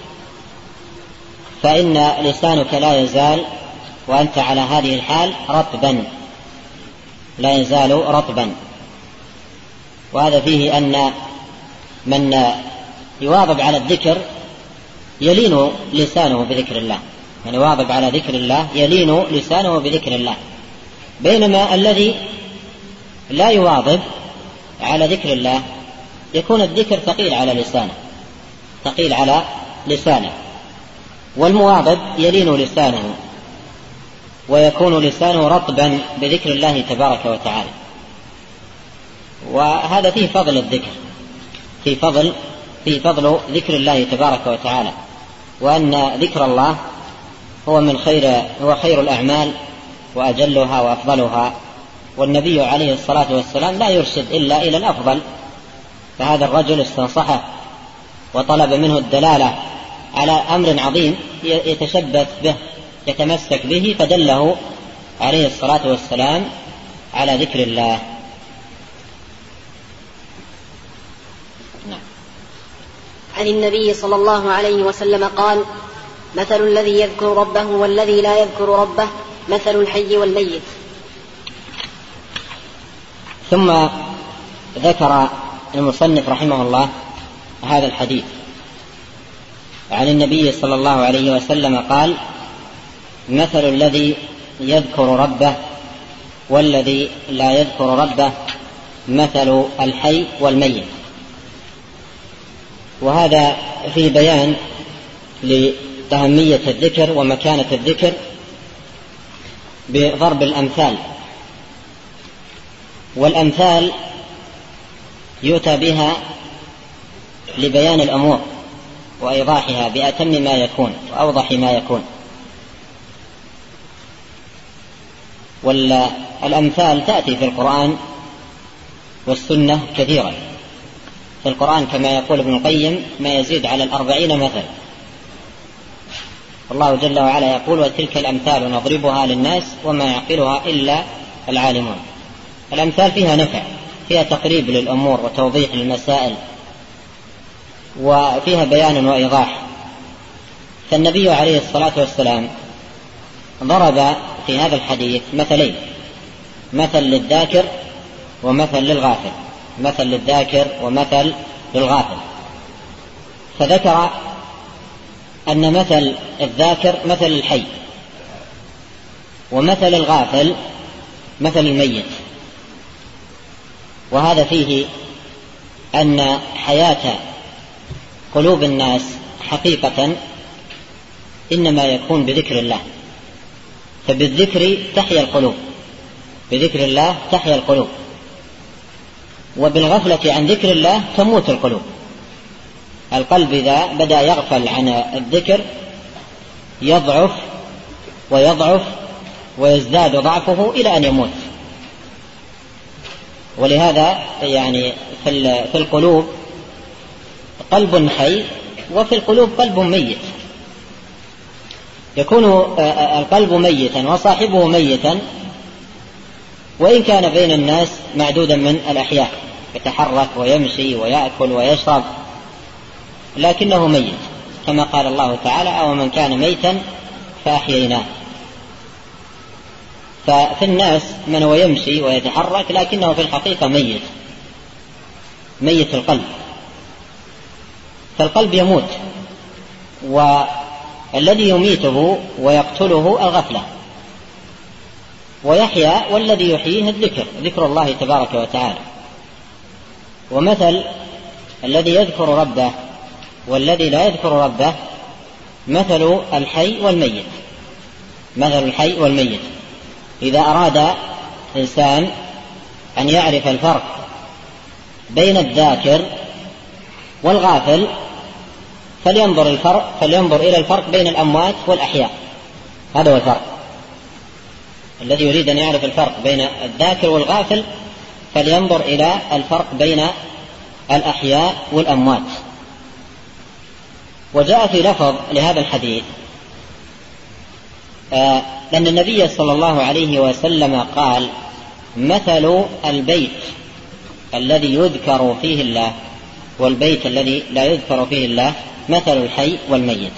فإن لسانك لا يزال وأنت على هذه الحال رطبا، لا يزال رطبا. وهذا فيه أن من يواظب على الذكر يلين لسانه بذكر الله، من يواظب على ذكر الله يلين لسانه بذكر الله، بينما الذي لا يواظب على ذكر الله يكون الذكر ثقيل على لسانه، ثقيل على لسانه. والمواظب يلين لسانه ويكون لسانه رطبا بذكر الله تبارك وتعالى. وهذا فيه فضل الذكر، في فضل في فضل ذكر الله تبارك وتعالى، وأن ذكر الله هو من خير هو خير الأعمال وأجلها وأفضلها، والنبي عليه الصلاة والسلام لا يرشد إلا إلى الأفضل، فهذا الرجل استنصحه وطلب منه الدلالة على أمر عظيم يتشبث به يتمسك به، فدله عليه الصلاة والسلام على ذكر الله. عن النبي صلى الله عليه وسلم قال: مثل الذي يذكر ربه والذي لا يذكر ربه مثل الحي والميت. ثم ذكر المصنف رحمه الله هذا الحديث عن النبي صلى الله عليه وسلم قال: مثل الذي يذكر ربه والذي لا يذكر ربه مثل الحي والميت. وهذا في بيان لأهمية الذكر ومكانة الذكر بضرب الأمثال، والأمثال يؤتى بها لبيان الأمور وإيضاحها بأتم ما يكون وأوضح ما يكون. والأمثال تأتي في القرآن والسنة كثيرا. في القرآن كما يقول ابن القيم ما يزيد على الأربعين مثل. الله جل وعلا يقول: وتلك الأمثال نضربها للناس وما يعقلها إلا العالمون. الأمثال فيها نفع، فيها تقريب للأمور وتوضيح للمسائل، وفيها بيان وإيضاح. فالنبي عليه الصلاة والسلام ضرب في هذا الحديث مثلين: مثل للذاكر ومثل للغافل، مثل للذاكر ومثل للغافل. فذكر أن مثل الذاكر مثل الحي، ومثل الغافل مثل الميت. وهذا فيه أن حياة قلوب الناس حقيقة إنما يكون بذكر الله، فبالذكر تحيا القلوب، بذكر الله تحيا القلوب، وبالغفلة عن ذكر الله تموت القلوب. القلب إذا بدأ يغفل عن الذكر يضعف ويضعف ويزداد ضعفه إلى أن يموت. ولهذا يعني في القلوب قلب حي وفي القلوب قلب ميت. يكون القلب ميتا وصاحبه ميتا وإن كان بين الناس معدودا من الأحياء، يتحرك ويمشي ويأكل ويشرب، لكنه ميت، كما قال الله تعالى: أو من كان ميتا فأحييناه. ففي الناس من هو يمشي ويتحرك لكنه في الحقيقة ميت، ميت القلب. فالقلب يموت، والذي يميته ويقتله الغفلة، ويحيا والذي يحييه الذكر، ذكر الله تبارك وتعالى. ومثل الذي يذكر ربه والذي لا يذكر ربه مثل الحي والميت، مثل الحي والميت. إذا أراد إنسان أن يعرف الفرق بين الذاكر والغافل فلينظر الفرق فلينظر إلى الفرق بين الأموات والأحياء. هذا هو الفرق. الذي يريد أن يعرف الفرق بين الذاكر والغافل فلينظر إلى الفرق بين الأحياء والأموات. وجاء في لفظ لهذا الحديث آه أن النبي صلى الله عليه وسلم قال: مثل البيت الذي يذكر فيه الله والبيت الذي لا يذكر فيه الله مثل الحي والميت.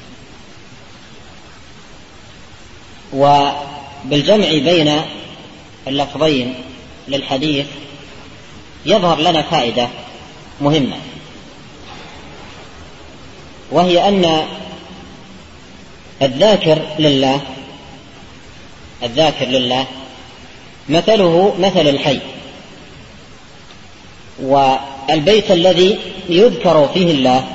وبالجمع بين اللفظين للحديث يظهر لنا فائدة مهمة، وهي أن الذاكر لله الذاكر لله مثله مثل الحي، والبيت الذي يذكر فيه الله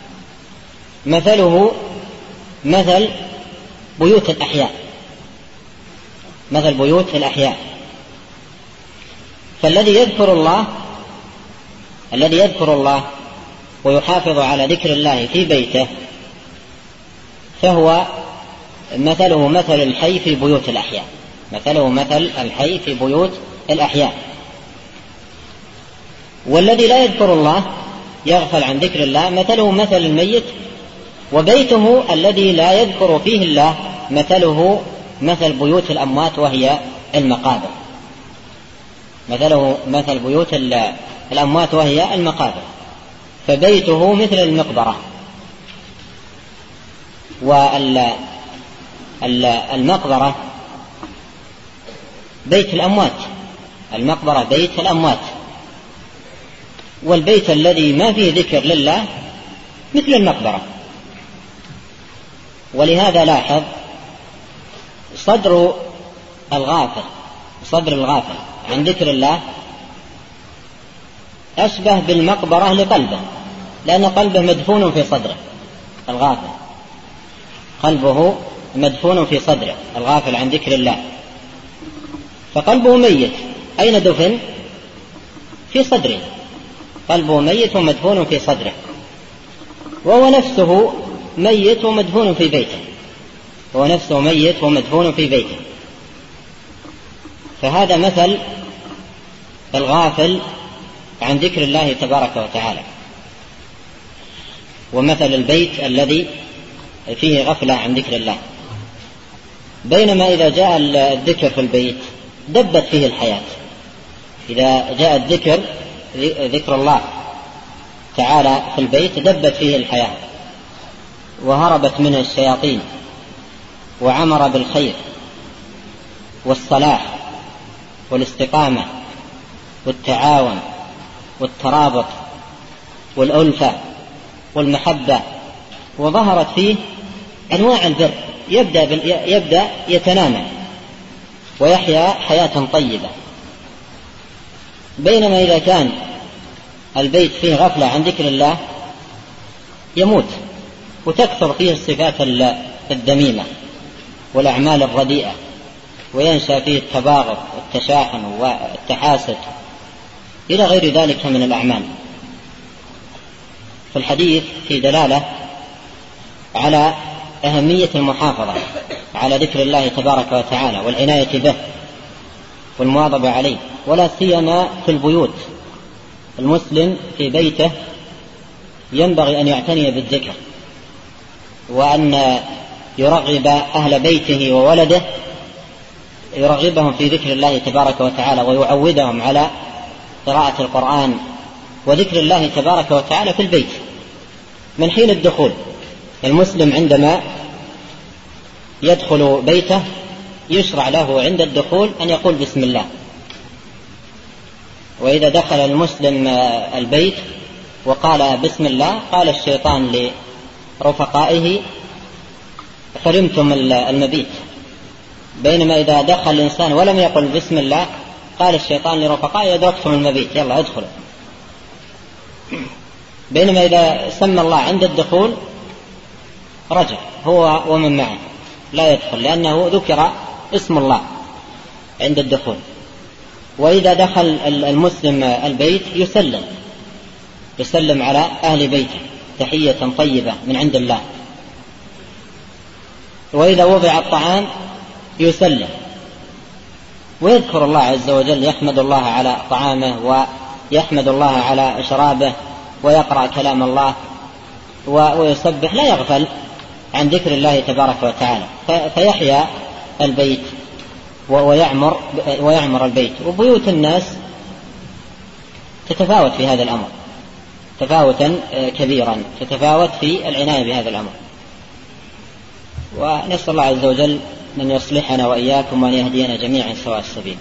مثله مثل بيوت الأحياء مثل بيوت الأحياء. فالذي يذكر الله الذي يذكر الله ويحافظ على ذكر الله في بيته فهو مثله مثل الحي في بيوت الأحياء مثله مثل الحي في بيوت الأحياء. والذي لا يذكر الله يغفل عن ذكر الله مثله مثل الميت، وبيته الذي لا يذكر فيه الله مثله مثل بيوت الأموات وهي المقابر مثله مثل بيوت الأموات وهي المقابر. فبيته مثل المقبرة، والمقبرة بيت الأموات المقبرة بيت الأموات. والبيت الذي ما فيه ذكر لله مثل المقبرة. ولهذا لاحظ صدر الغافل صدر الغافل عن ذكر الله أشبه بالمقبرة لقلبه، لأن قلبه مدفون في صدره الغافل قلبه مدفون في صدره الغافل عن ذكر الله، فقلبه ميت. أين دفن؟ في صدره. قلبه ميت ومدفون في صدره، وهو نفسه ميت ومدفون في بيته وهو نفسه ميت ومدفون في بيته. فهذا مثل الغافل عن ذكر الله تبارك وتعالى، ومثل البيت الذي فيه غفلة عن ذكر الله. بينما إذا جاء الذكر في البيت دبت فيه الحياة. إذا جاء الذكر ذكر الله تعالى في البيت دبت فيه الحياة وهربت منه الشياطين، وعمر بالخير والصلاح والاستقامة والتعاون والترابط والألفة والمحبة، وظهرت فيه أنواع البر. يبدأ, يبدأ يتنامى ويحيا حياة طيبة. بينما إذا كان البيت فيه غفلة عن ذكر الله يموت وتكثر فيه الصفات الذميمة والأعمال الرديئة، وينشأ فيه التباغض والتشاحن والتحاسد إلى غير ذلك من الأعمال. فالحديث في دلالة على أهمية المحافظة على ذكر الله تبارك وتعالى والعناية به والمواظبة عليه، ولا سيما في البيوت. المسلم في بيته ينبغي أن يعتني بالذكر، وأن يرغب أهل بيته وولده يرغبهم في ذكر الله تبارك وتعالى، ويعودهم على قراءة القرآن وذكر الله تبارك وتعالى في البيت من حين الدخول. المسلم عندما يدخل بيته يشرع له عند الدخول أن يقول بسم الله. وإذا دخل المسلم البيت وقال بسم الله قال الشيطان لرفقائه حرمتم المبيت. بينما إذا دخل الإنسان ولم يقل بسم الله قال الشيطان لرفقائه أدركتم المبيت يلا ادخلوا. بينما إذا سمى الله عند الدخول رجع هو ومن معه لا يدخل، لأنه ذكر اسم الله عند الدخول. وإذا دخل المسلم البيت يسلم يسلم على أهل بيته تحية طيبة من عند الله. وإذا وضع الطعام يسلم ويذكر الله عز وجل، يحمد الله على طعامه يحمد الله على شرابه ويقرأ كلام الله ويسبح لا يغفل عن ذكر الله تبارك وتعالى، فيحيا البيت ويعمر, ويعمر البيت. وبيوت الناس تتفاوت في هذا الأمر تفاوتا كبيرا، تتفاوت في العناية بهذا الأمر. ونسأل الله عز وجل أن يصلحنا وإياكم وأن يهدينا جميعا سواء السبيل.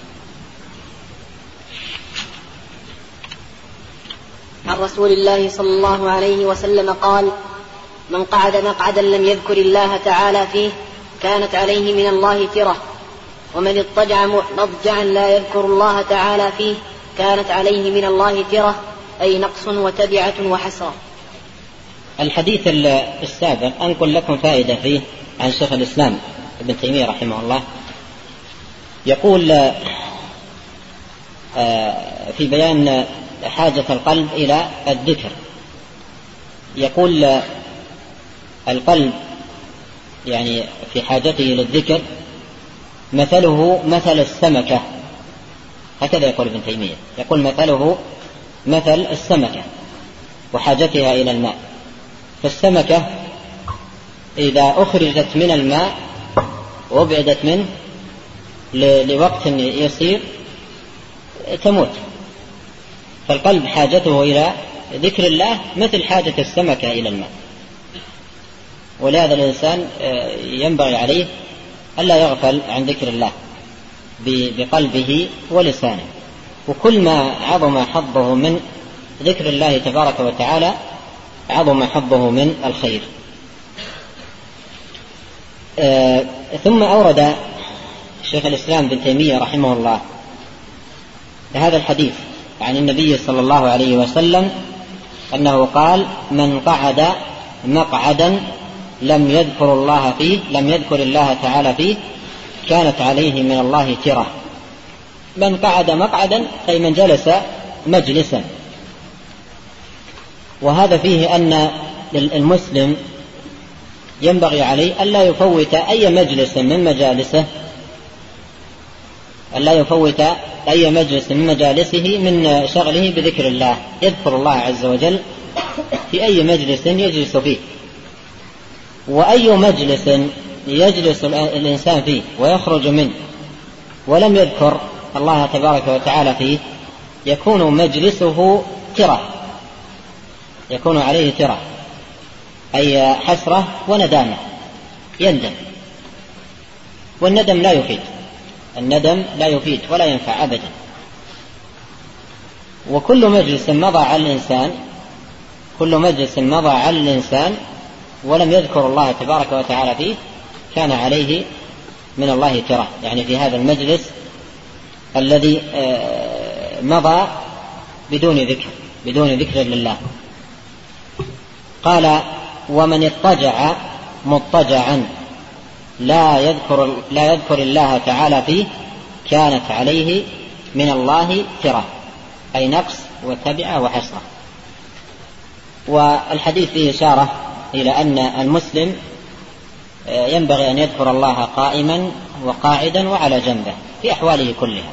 عن رسول الله صلى الله عليه وسلم قال: من قعد مقعدا لم يذكر الله تعالى فيه كانت عليه من الله ترة، ومن اضطجع مضجعا لا يذكر الله تعالى فيه كانت عليه من الله ترة، أي نقص وتبعة وحسرة. الحديث السابق أنقل لكم فائدة فيه عن شيخ الإسلام ابن تيمية رحمه الله، يقول في بيان حاجة القلب إلى الذكر، يقول القلب يعني في حاجته إلى الذكر مثله مثل السمكة، هكذا يقول ابن تيمية، يقول مثله مثل السمكة وحاجتها إلى الماء. فالسمكة إذا أخرجت من الماء وابعدت منه لوقت يسير تموت. فالقلب حاجته إلى ذكر الله مثل حاجة السمكة إلى الماء. ولهذا الإنسان ينبغي عليه ألا يغفل عن ذكر الله بقلبه ولسانه، وكل ما عظم حظه من ذكر الله تبارك وتعالى عظم حظه من الخير. آه ثم أورد شيخ الإسلام بن تيمية رحمه الله هذا الحديث عن النبي صلى الله عليه وسلم أنه قال: من قعد مقعدا لم يذكر الله فيه لم يذكر الله تعالى فيه كانت عليه من الله ترة. من قعد مقعدا أي من جلس مجلسا. وهذا فيه أن المسلم ينبغي عليه ألا يفوت أي مجلس من مجالسه ألا يفوت أي مجلس من مجالسه من شغله بذكر الله، يذكر الله عز وجل في أي مجلس يجلس فيه. وأي مجلس يجلس الإنسان فيه ويخرج منه ولم يذكر الله تبارك وتعالى فيه يكون مجلسه ترة، يكون عليه ترة أي حسرة وندامة، يندم. والندم لا يفيد، الندم لا يفيد ولا ينفع أبدا. وكل مجلس مضى على الإنسان كل مجلس مضى على الإنسان ولم يذكر الله تبارك وتعالى فيه كان عليه من الله ترة، يعني في هذا المجلس الذي مضى بدون ذكر بدون ذكر لله. قال: ومن اضطجع مضطجعا لا يذكر, لا يذكر الله تعالى فيه كانت عليه من الله ترة، أي نقص وتبعة وحسرة. والحديث فيه إشارة إلى أن المسلم ينبغي أن يذكر الله قائما وقاعدا وعلى جنبه في أحواله كلها.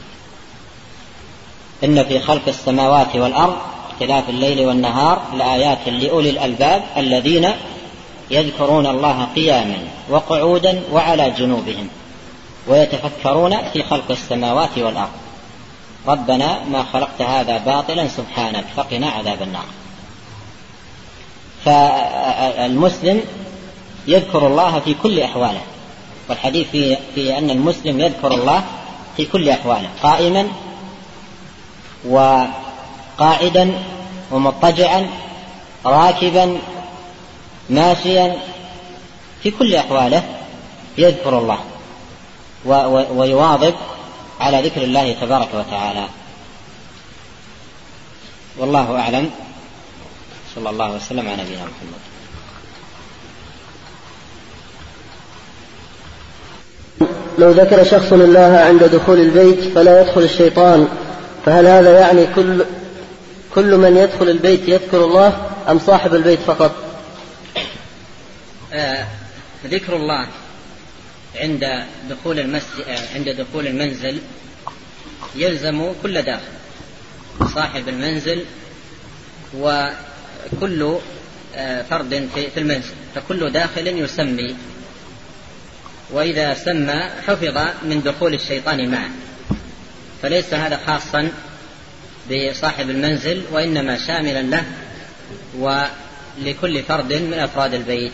إن في خلق السماوات والأرض اختلاف الليل والنهار لآيات لأولي الألباب الذين يذكرون الله قياما وقعودا وعلى جنوبهم ويتفكرون في خلق السماوات والأرض ربنا ما خلقت هذا باطلا سبحانك فقنا عذاب النار. فالمسلم يذكر الله في كل أحواله، والحديث في, في أن المسلم يذكر الله في كل أحواله قائما وقاعدا ومضطجعا راكبا ماشيا، في كل أحواله يذكر الله ويواظب على ذكر الله تبارك وتعالى. والله أعلم، صلى الله وسلم على نبينا محمد. لو ذكر شخص الله عند دخول البيت فلا يدخل الشيطان، فهل هذا يعني كل كل من يدخل البيت يذكر الله أم صاحب البيت فقط؟ آه ذكر الله عند دخول المسجد عند دخول المنزل يلزم كل داخل، صاحب المنزل وكل فرد في المنزل، فكل داخل يسمي، وإذا سمى حفظ من دخول الشيطان معه، فليس هذا خاصا بصاحب المنزل وإنما شاملا له ولكل فرد من أفراد البيت.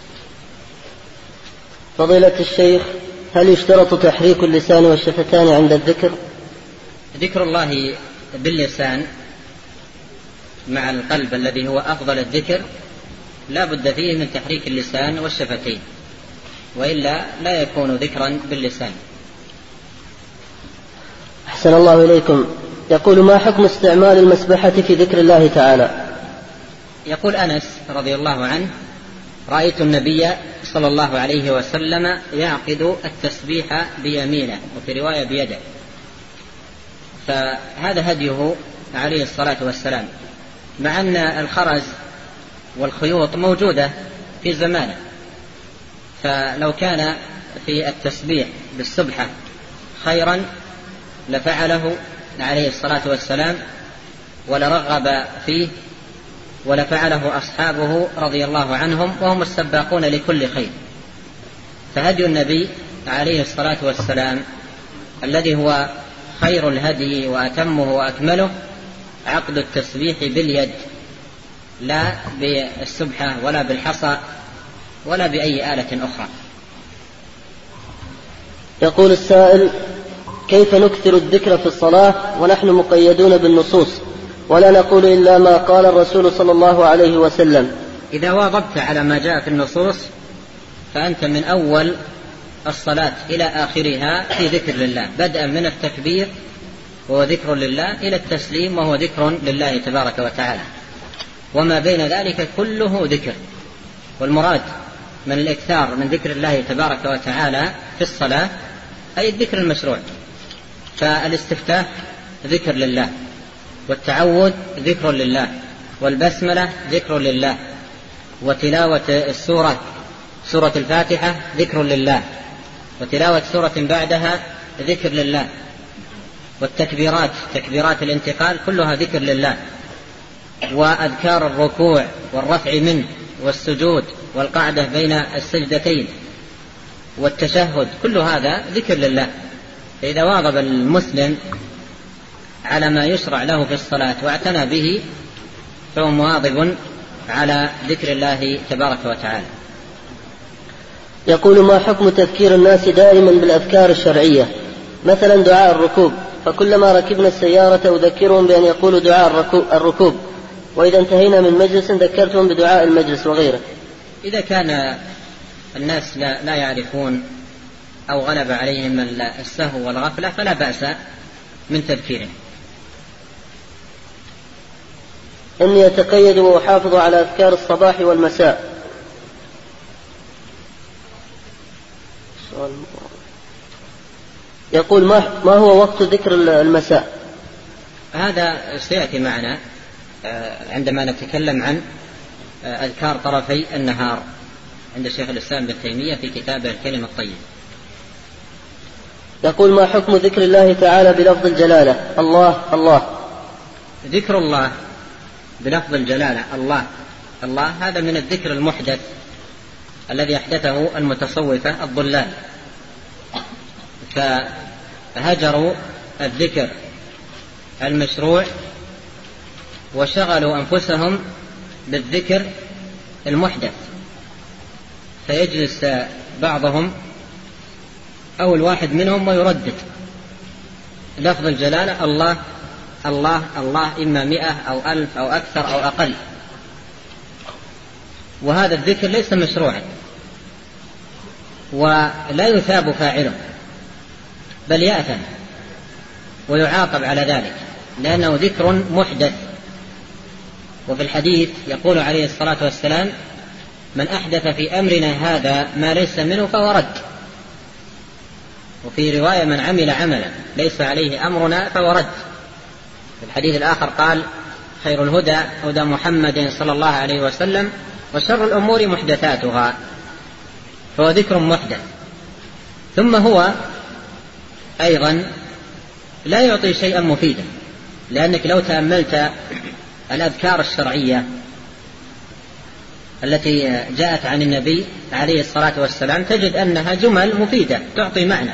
فضيلة الشيخ، هل يشترط تحريك اللسان والشفتان عند الذكر؟ ذكر الله باللسان مع القلب الذي هو أفضل الذكر لا بد فيه من تحريك اللسان والشفتين، وإلا لا يكون ذكرا باللسان. أحسن الله إليكم. يقول: ما حكم استعمال المسبحة في ذكر الله تعالى؟ يقول أنس رضي الله عنه: رأيت النبي صلى الله عليه وسلم يعقد التسبيح بيمينه، وفي رواية بيده، فهذا هديه عليه الصلاة والسلام، مع أن الخرز والخيوط موجودة في زمانه، فلو كان في التسبيح بالسبحة خيرا لفعله عليه الصلاة والسلام ولرغب فيه ولفعله أصحابه رضي الله عنهم، وهم السباقون لكل خير. فهدي النبي عليه الصلاة والسلام الذي هو خير الهدي وأتمه وأكمله عقد التسبيح باليد، لا بالسبحة ولا بالحصى ولا بأي آلة أخرى. يقول السائل: كيف نكثر الذكر في الصلاة ونحن مقيدون بالنصوص ولا نقول إلا ما قال الرسول صلى الله عليه وسلم؟ إذا واظبت على ما جاء في النصوص فأنت من أول الصلاة إلى آخرها في ذكر لله، بدءا من التكبير وهو ذكر لله إلى التسليم وهو ذكر لله تبارك وتعالى، وما بين ذلك كله ذكر. والمراد من الإكثار من ذكر الله تبارك وتعالى في الصلاة أي الذكر المشروع، فالاستفتاح ذكر لله، والتعوذ ذكر لله، والبسملة ذكر لله، وتلاوة السورة سورة الفاتحة ذكر لله، وتلاوة سورة بعدها ذكر لله، والتكبيرات تكبيرات الانتقال كلها ذكر لله، وأذكار الركوع والرفع منه والسجود والقعدة بين السجدتين والتشهد كل هذا ذكر لله. فإذا واظب المسلم على ما يشرع له في الصلاة واعتنى به فهو مواظب على ذكر الله تبارك وتعالى. يقول: ما حكم تذكير الناس دائما بالأذكار الشرعية، مثلا دعاء الركوب، فكلما ركبنا السيارة أذكرهم بأن يقولوا دعاء الركوب، وإذا انتهينا من مجلس ذكرتهم بدعاء المجلس وغيره؟ إذا كان الناس لا, لا يعرفون أو غلب عليهم السهو والغفلة فلا بأس من تذكيره. إني أتقيد وأحافظ على أذكار الصباح والمساء. يقول: ما هو وقت ذكر المساء؟ هذا سيأتي معنا عندما نتكلم عن أذكار طرفي النهار عند شيخ الإسلام ابن تيمية في كتابه الكلمة الطيبة. يقول: ما حكم ذكر الله تعالى بلفظ الجلالة الله الله؟ ذكر الله بلفظ الجلالة الله الله هذا من الذكر المحدث الذي أحدثه المتصوفة الضلال، فهجروا الذكر المشروع وشغلوا أنفسهم بالذكر المحدث، فيجلس بعضهم أو الواحد منهم ويردد لفظ الجلالة الله الله الله إما مئة أو ألف أو أكثر أو أقل، وهذا الذكر ليس مشروعا ولا يثاب فاعله بل يأثم ويعاقب على ذلك لأنه ذكر محدث. وفي الحديث يقول عليه الصلاة والسلام: من أحدث في أمرنا هذا ما ليس منه فهو رد. وفي رواية: من عمل عملا ليس عليه أمرنا فهو رد. في الحديث الآخر قال: خير الهدى هدى محمد صلى الله عليه وسلم وشر الأمور محدثاتها، فهو ذكر محدث. ثم هو أيضا لا يعطي شيئا مفيدا، لأنك لو تأملت الأذكار الشرعية التي جاءت عن النبي عليه الصلاة والسلام تجد أنها جمل مفيدة تعطي معنى.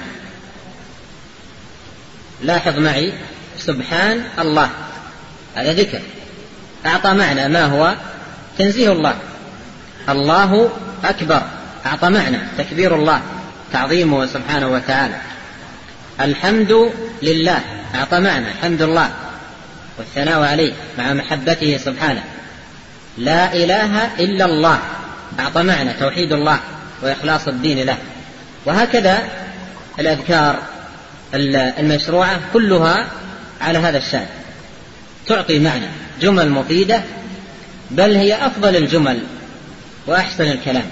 لاحظ معي سبحان الله، هذا ذكر أعطى معنى، ما هو؟ تنزيه الله. الله أكبر أعطى معنى، تكبير الله، تعظيمه سبحانه وتعالى. الحمد لله أعطى معنى، حمد الله والثناء عليه مع محبته سبحانه. لا إله إلا الله أعطى معنى، توحيد الله وإخلاص الدين له. وهكذا الأذكار المشروعة كلها على هذا الشأن، تعطي معنى، جمل مفيدة، بل هي أفضل الجمل وأحسن الكلام.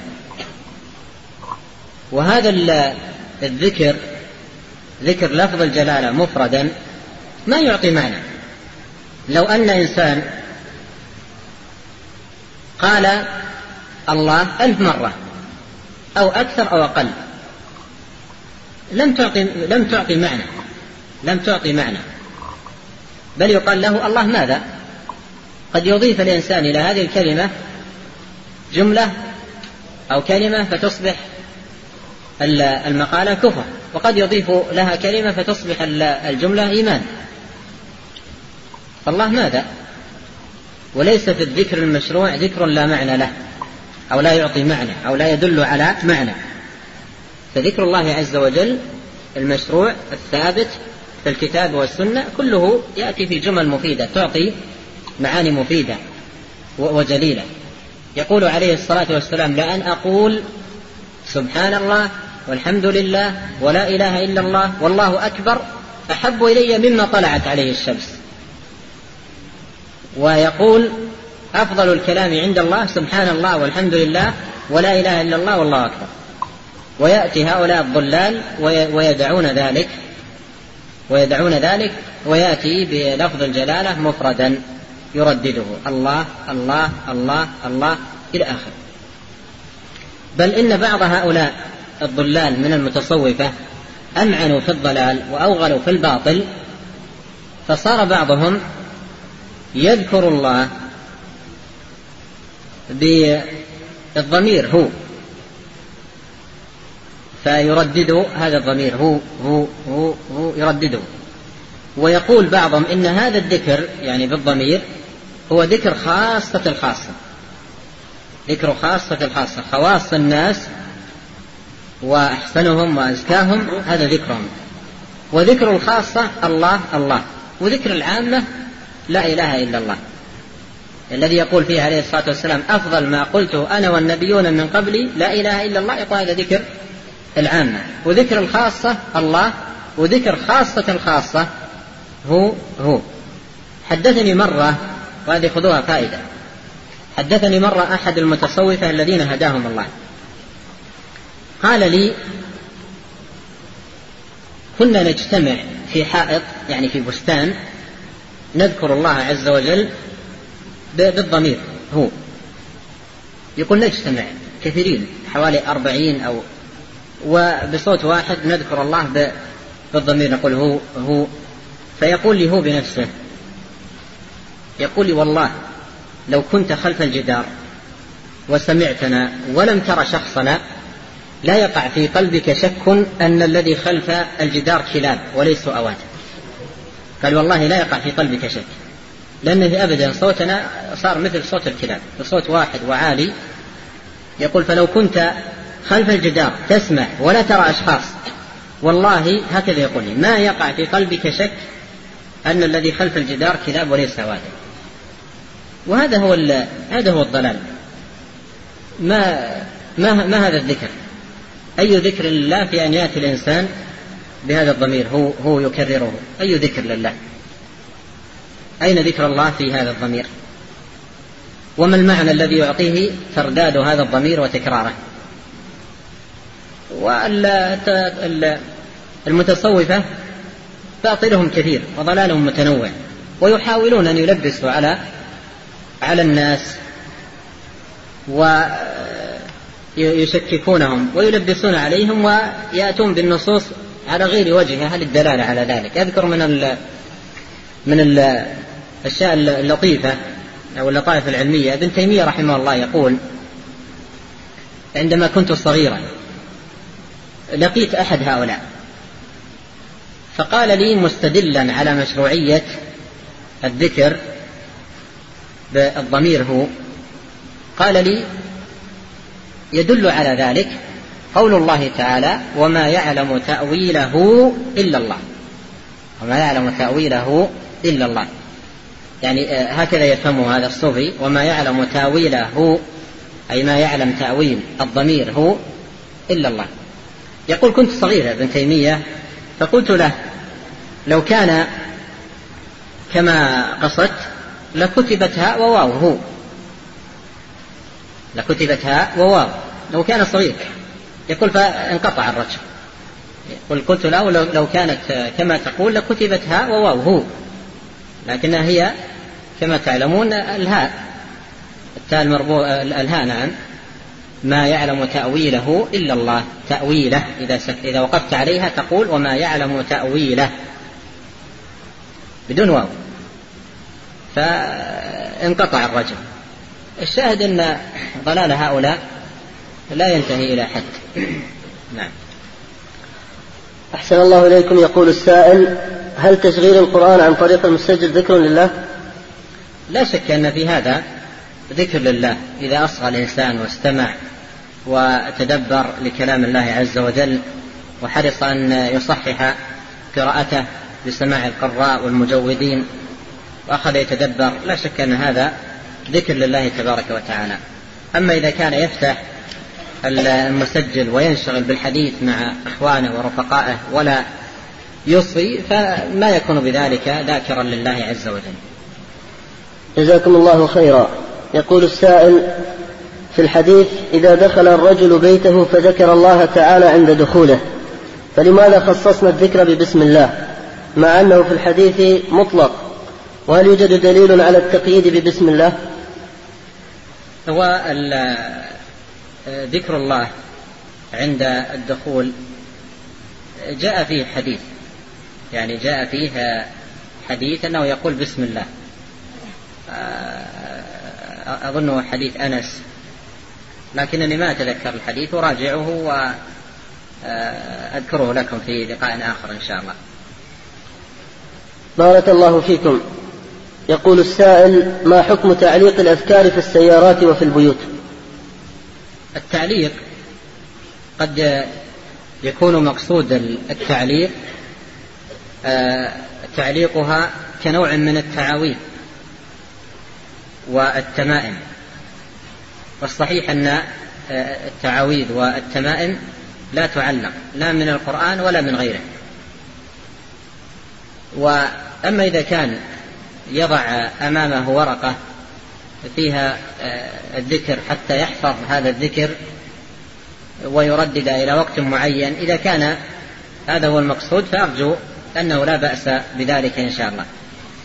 وهذا الذكر، ذكر لفظ الجلالة مفردا، ما يعطي معنى. لو أن إنسان قال الله ألف مرة أو أكثر أو أقل لم تعطي, لم تعطي معنى لم تعطي معنى بل يقال له الله ماذا؟ قد يضيف الإنسان إلى هذه الكلمة جملة أو كلمة فتصبح المقالة كفر، وقد يضيف لها كلمة فتصبح الجملة إيمان. فالله ماذا؟ وليس في الذكر المشروع ذكر لا معنى له أو لا يعطي معنى أو لا يدل على معنى. فذكر الله عز وجل المشروع الثابت في الكتاب والسنة كله يأتي في جمل مفيدة تعطي معاني مفيدة وجليلة. يقول عليه الصلاة والسلام: لأن أقول سبحان الله والحمد لله ولا إله إلا الله والله أكبر أحب إلي مما طلعت عليه الشمس. ويقول: أفضل الكلام عند الله سبحان الله والحمد لله ولا إله إلا الله والله أكبر. ويأتي هؤلاء الضلال ويدعون ذلك ويدعون ذلك ويأتي بلفظ الجلالة مفردا يردده الله الله الله الله إلى آخر. بل إن بعض هؤلاء الضلال من المتصوفة أمعنوا في الضلال وأوغلوا في الباطل، فصار بعضهم يذكر الله بالضمير هو، فيردد هذا الضمير هو هو هو, هو يردده. ويقول بعضهم إن هذا الذكر يعني بالضمير هو ذكر خاصة الخاصة، ذكر خاصة الخاصة، خواص الناس وأحسنهم وأزكاهم هذا ذكرهم. وذكر الخاصة الله الله، وذكر العامة لا إله إلا الله، الذي يقول فيه عليه الصلاة والسلام: أفضل ما قلته أنا والنبيون من قبلي لا إله إلا الله. يقول هذا ذكر العامة. وذكر الخاصة الله، وذكر خاصة الخاصة هو هو. حدثني مرة، وهذه خذوها فائدة، حدثني مرة أحد المتصوفة الذين هداهم الله، قال لي: كنا نجتمع في حائط يعني في بستان نذكر الله عز وجل بالضمير هو. يقول نجتمع كثيرين حوالي أربعين أو، وبصوت واحد نذكر الله بالضمير نقول هو هو. فيقول لي هو بنفسه، يقول لي: والله لو كنت خلف الجدار وسمعتنا ولم تر شخصنا لا يقع في قلبك شك أن الذي خلف الجدار كلاب وليسوا أواد. قال: والله لا يقع في قلبك شك، لأنه أبدا صوتنا صار مثل صوت الكلاب بصوت واحد وعالي. يقول: فلو كنت خلف الجدار تسمع ولا ترى أشخاص والله هكذا يقول لي ما يقع في قلبك شك أن الذي خلف الجدار كلاب وليس أواد. وهذا هو هذا هو الضلال. ما ما ما هذا الذكر؟ أي ذكر لله في أن يأتي الإنسان بهذا الضمير هو هو يكرره؟ أي ذكر لله؟ أين ذكر الله في هذا الضمير؟ وما المعنى الذي يعطيه ترداد هذا الضمير وتكراره؟ والمتصوفة باطلهم كثير وضلالهم متنوع، ويحاولون أن يلبسوا على على الناس ويشككونهم ويلبسون عليهم ويأتون بالنصوص على غير وجهها للدلالة على ذلك. أذكر من من الأشياء اللطيفة أو اللطائف العلمية، ابن تيمية رحمه الله يقول: عندما كنت صغيرا لقيت أحد هؤلاء فقال لي مستدلا على مشروعية الذكر بالضمير هو، قال لي: يدل على ذلك قول الله تعالى: وما يعلم تأويله إلا الله. وما يعلم تأويله إلا الله، يعني هكذا يفهمه هذا الصوفي: وما يعلم تأويله، أي ما يعلم تأويل الضمير هو إلا الله. يقول: كنت صغير ابن تيمية فقلت له: لو كان كما قصدت لكتبت هاء وواو هو، لكتبت هاء وواو لو كان صغير. يقول: فانقطع الرجل. يقول: قلت له: لو كانت كما تقول لكتبت هاء وواو هو، لكنها هي كما تعلمون الهاء، التاء المربوط، الهاء. نعم. ما يعلم تأويله إلا الله، تأويله إذا, سك... إذا وقفت عليها تقول: وما يعلم تأويله بدون واو، فانقطع الرجل. الشاهد أن ضلال هؤلاء لا ينتهي إلى حد. نعم. أحسن الله إليكم. يقول السائل: هل تشغيل القرآن عن طريق المسجل ذكر لله؟ لا شك أن في هذا ذكر لله إذا أصغى الإنسان واستمع وتدبر لكلام الله عز وجل وحرص أن يصحح قراءته بسماع القراء والمجودين وأخذ يتدبر، لا شك أن هذا ذكر لله تبارك وتعالى. أما إذا كان يفتح المسجل وينشغل بالحديث مع إخوانه ورفقائه ولا يصغي فما يكون بذلك ذاكرا لله عز وجل. جزاكم الله خيرا. يقول السائل: في الحديث إذا دخل الرجل بيته فذكر الله تعالى عند دخوله، فلماذا خصصنا الذكر ببسم الله مع أنه في الحديث مطلق؟ وهل يوجد دليل على التقييد ببسم الله؟ هو ذكر الله عند الدخول جاء فيه حديث، يعني جاء فيه حديث أنه يقول بسم الله، أظنه حديث أنس، لكنني ما أتذكر الحديث وراجعه وأذكره لكم في لقاء آخر إن شاء الله. بارك الله فيكم. يقول السائل: ما حكم تعليق الأذكار في السيارات وفي البيوت؟ التعليق قد يكون مقصود التعليق تعليقها كنوع من التعاويذ والتمائم، والصحيح أن التعاويذ والتمائم لا تعلق لا من القرآن ولا من غيره. وأما إذا كان يضع أمامه ورقة فيها الذكر حتى يحفظ هذا الذكر ويردد إلى وقت معين، إذا كان هذا هو المقصود فأرجو أنه لا بأس بذلك إن شاء الله.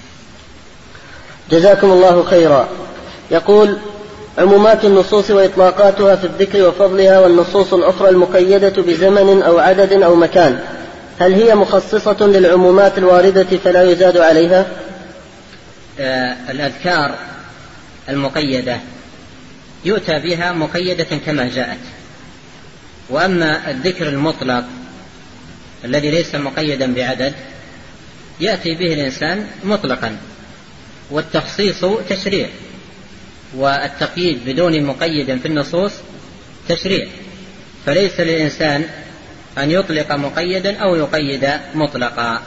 جزاكم الله خيرا. يقول: عمومات النصوص وإطلاقاتها في الذكر وفضلها، والنصوص الأخرى المقيدة بزمن أو عدد أو مكان، هل هي مخصصة للعمومات الواردة فلا يزاد عليها؟ آه الأذكار المقيدة يؤتى بها مقيدة كما جاءت، وأما الذكر المطلق الذي ليس مقيدا بعدد يأتي به الإنسان مطلقا، والتخصيص تشريع، والتقييد بدون مقيد في النصوص تشريع، فليس للإنسان أن يطلق مقيدا أو يقيد مطلقا.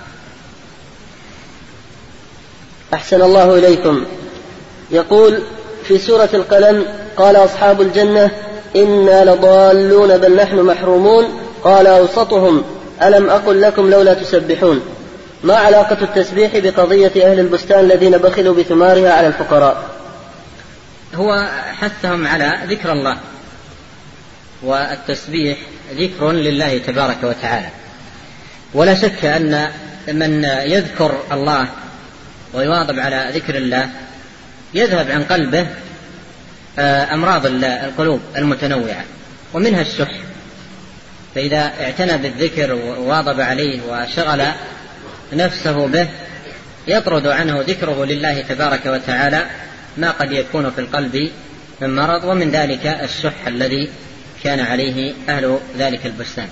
أحسن الله إليكم. يقول: في سورة القلم قال أصحاب الجنة: إنا لضالون بل نحن محرومون، قال أوسطهم: ألم أقل لكم لولا تسبحون. ما علاقة التسبيح بقضية أهل البستان الذين بخلوا بثمارها على الفقراء؟ هو حثهم على ذكر الله، والتسبيح ذكر لله تبارك وتعالى، ولا شك أن من يذكر الله ويواظب على ذكر الله يذهب عن قلبه أمراض القلوب المتنوعة ومنها الشح، فإذا اعتنى بالذكر وواظب عليه وشغل نفسه به يطرد عنه ذكره لله تبارك وتعالى ما قد يكون في القلب من مرض، ومن ذلك الشح الذي كان عليه أهل ذلك البستان.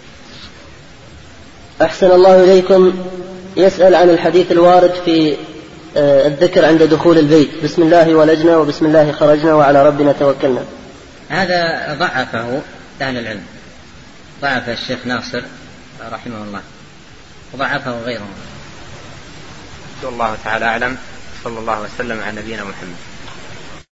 أحسن الله إليكم. يسأل عن الحديث الوارد في الذكر عند دخول البيت: بسم الله ولجنا وبسم الله خرجنا وعلى ربنا توكلنا. هذا ضعفه أهل العلم، ضعف الشيخ ناصر رحمه الله وضعفه غيره. الله تعالى أعلم. صلى الله وسلم على نبينا محمد.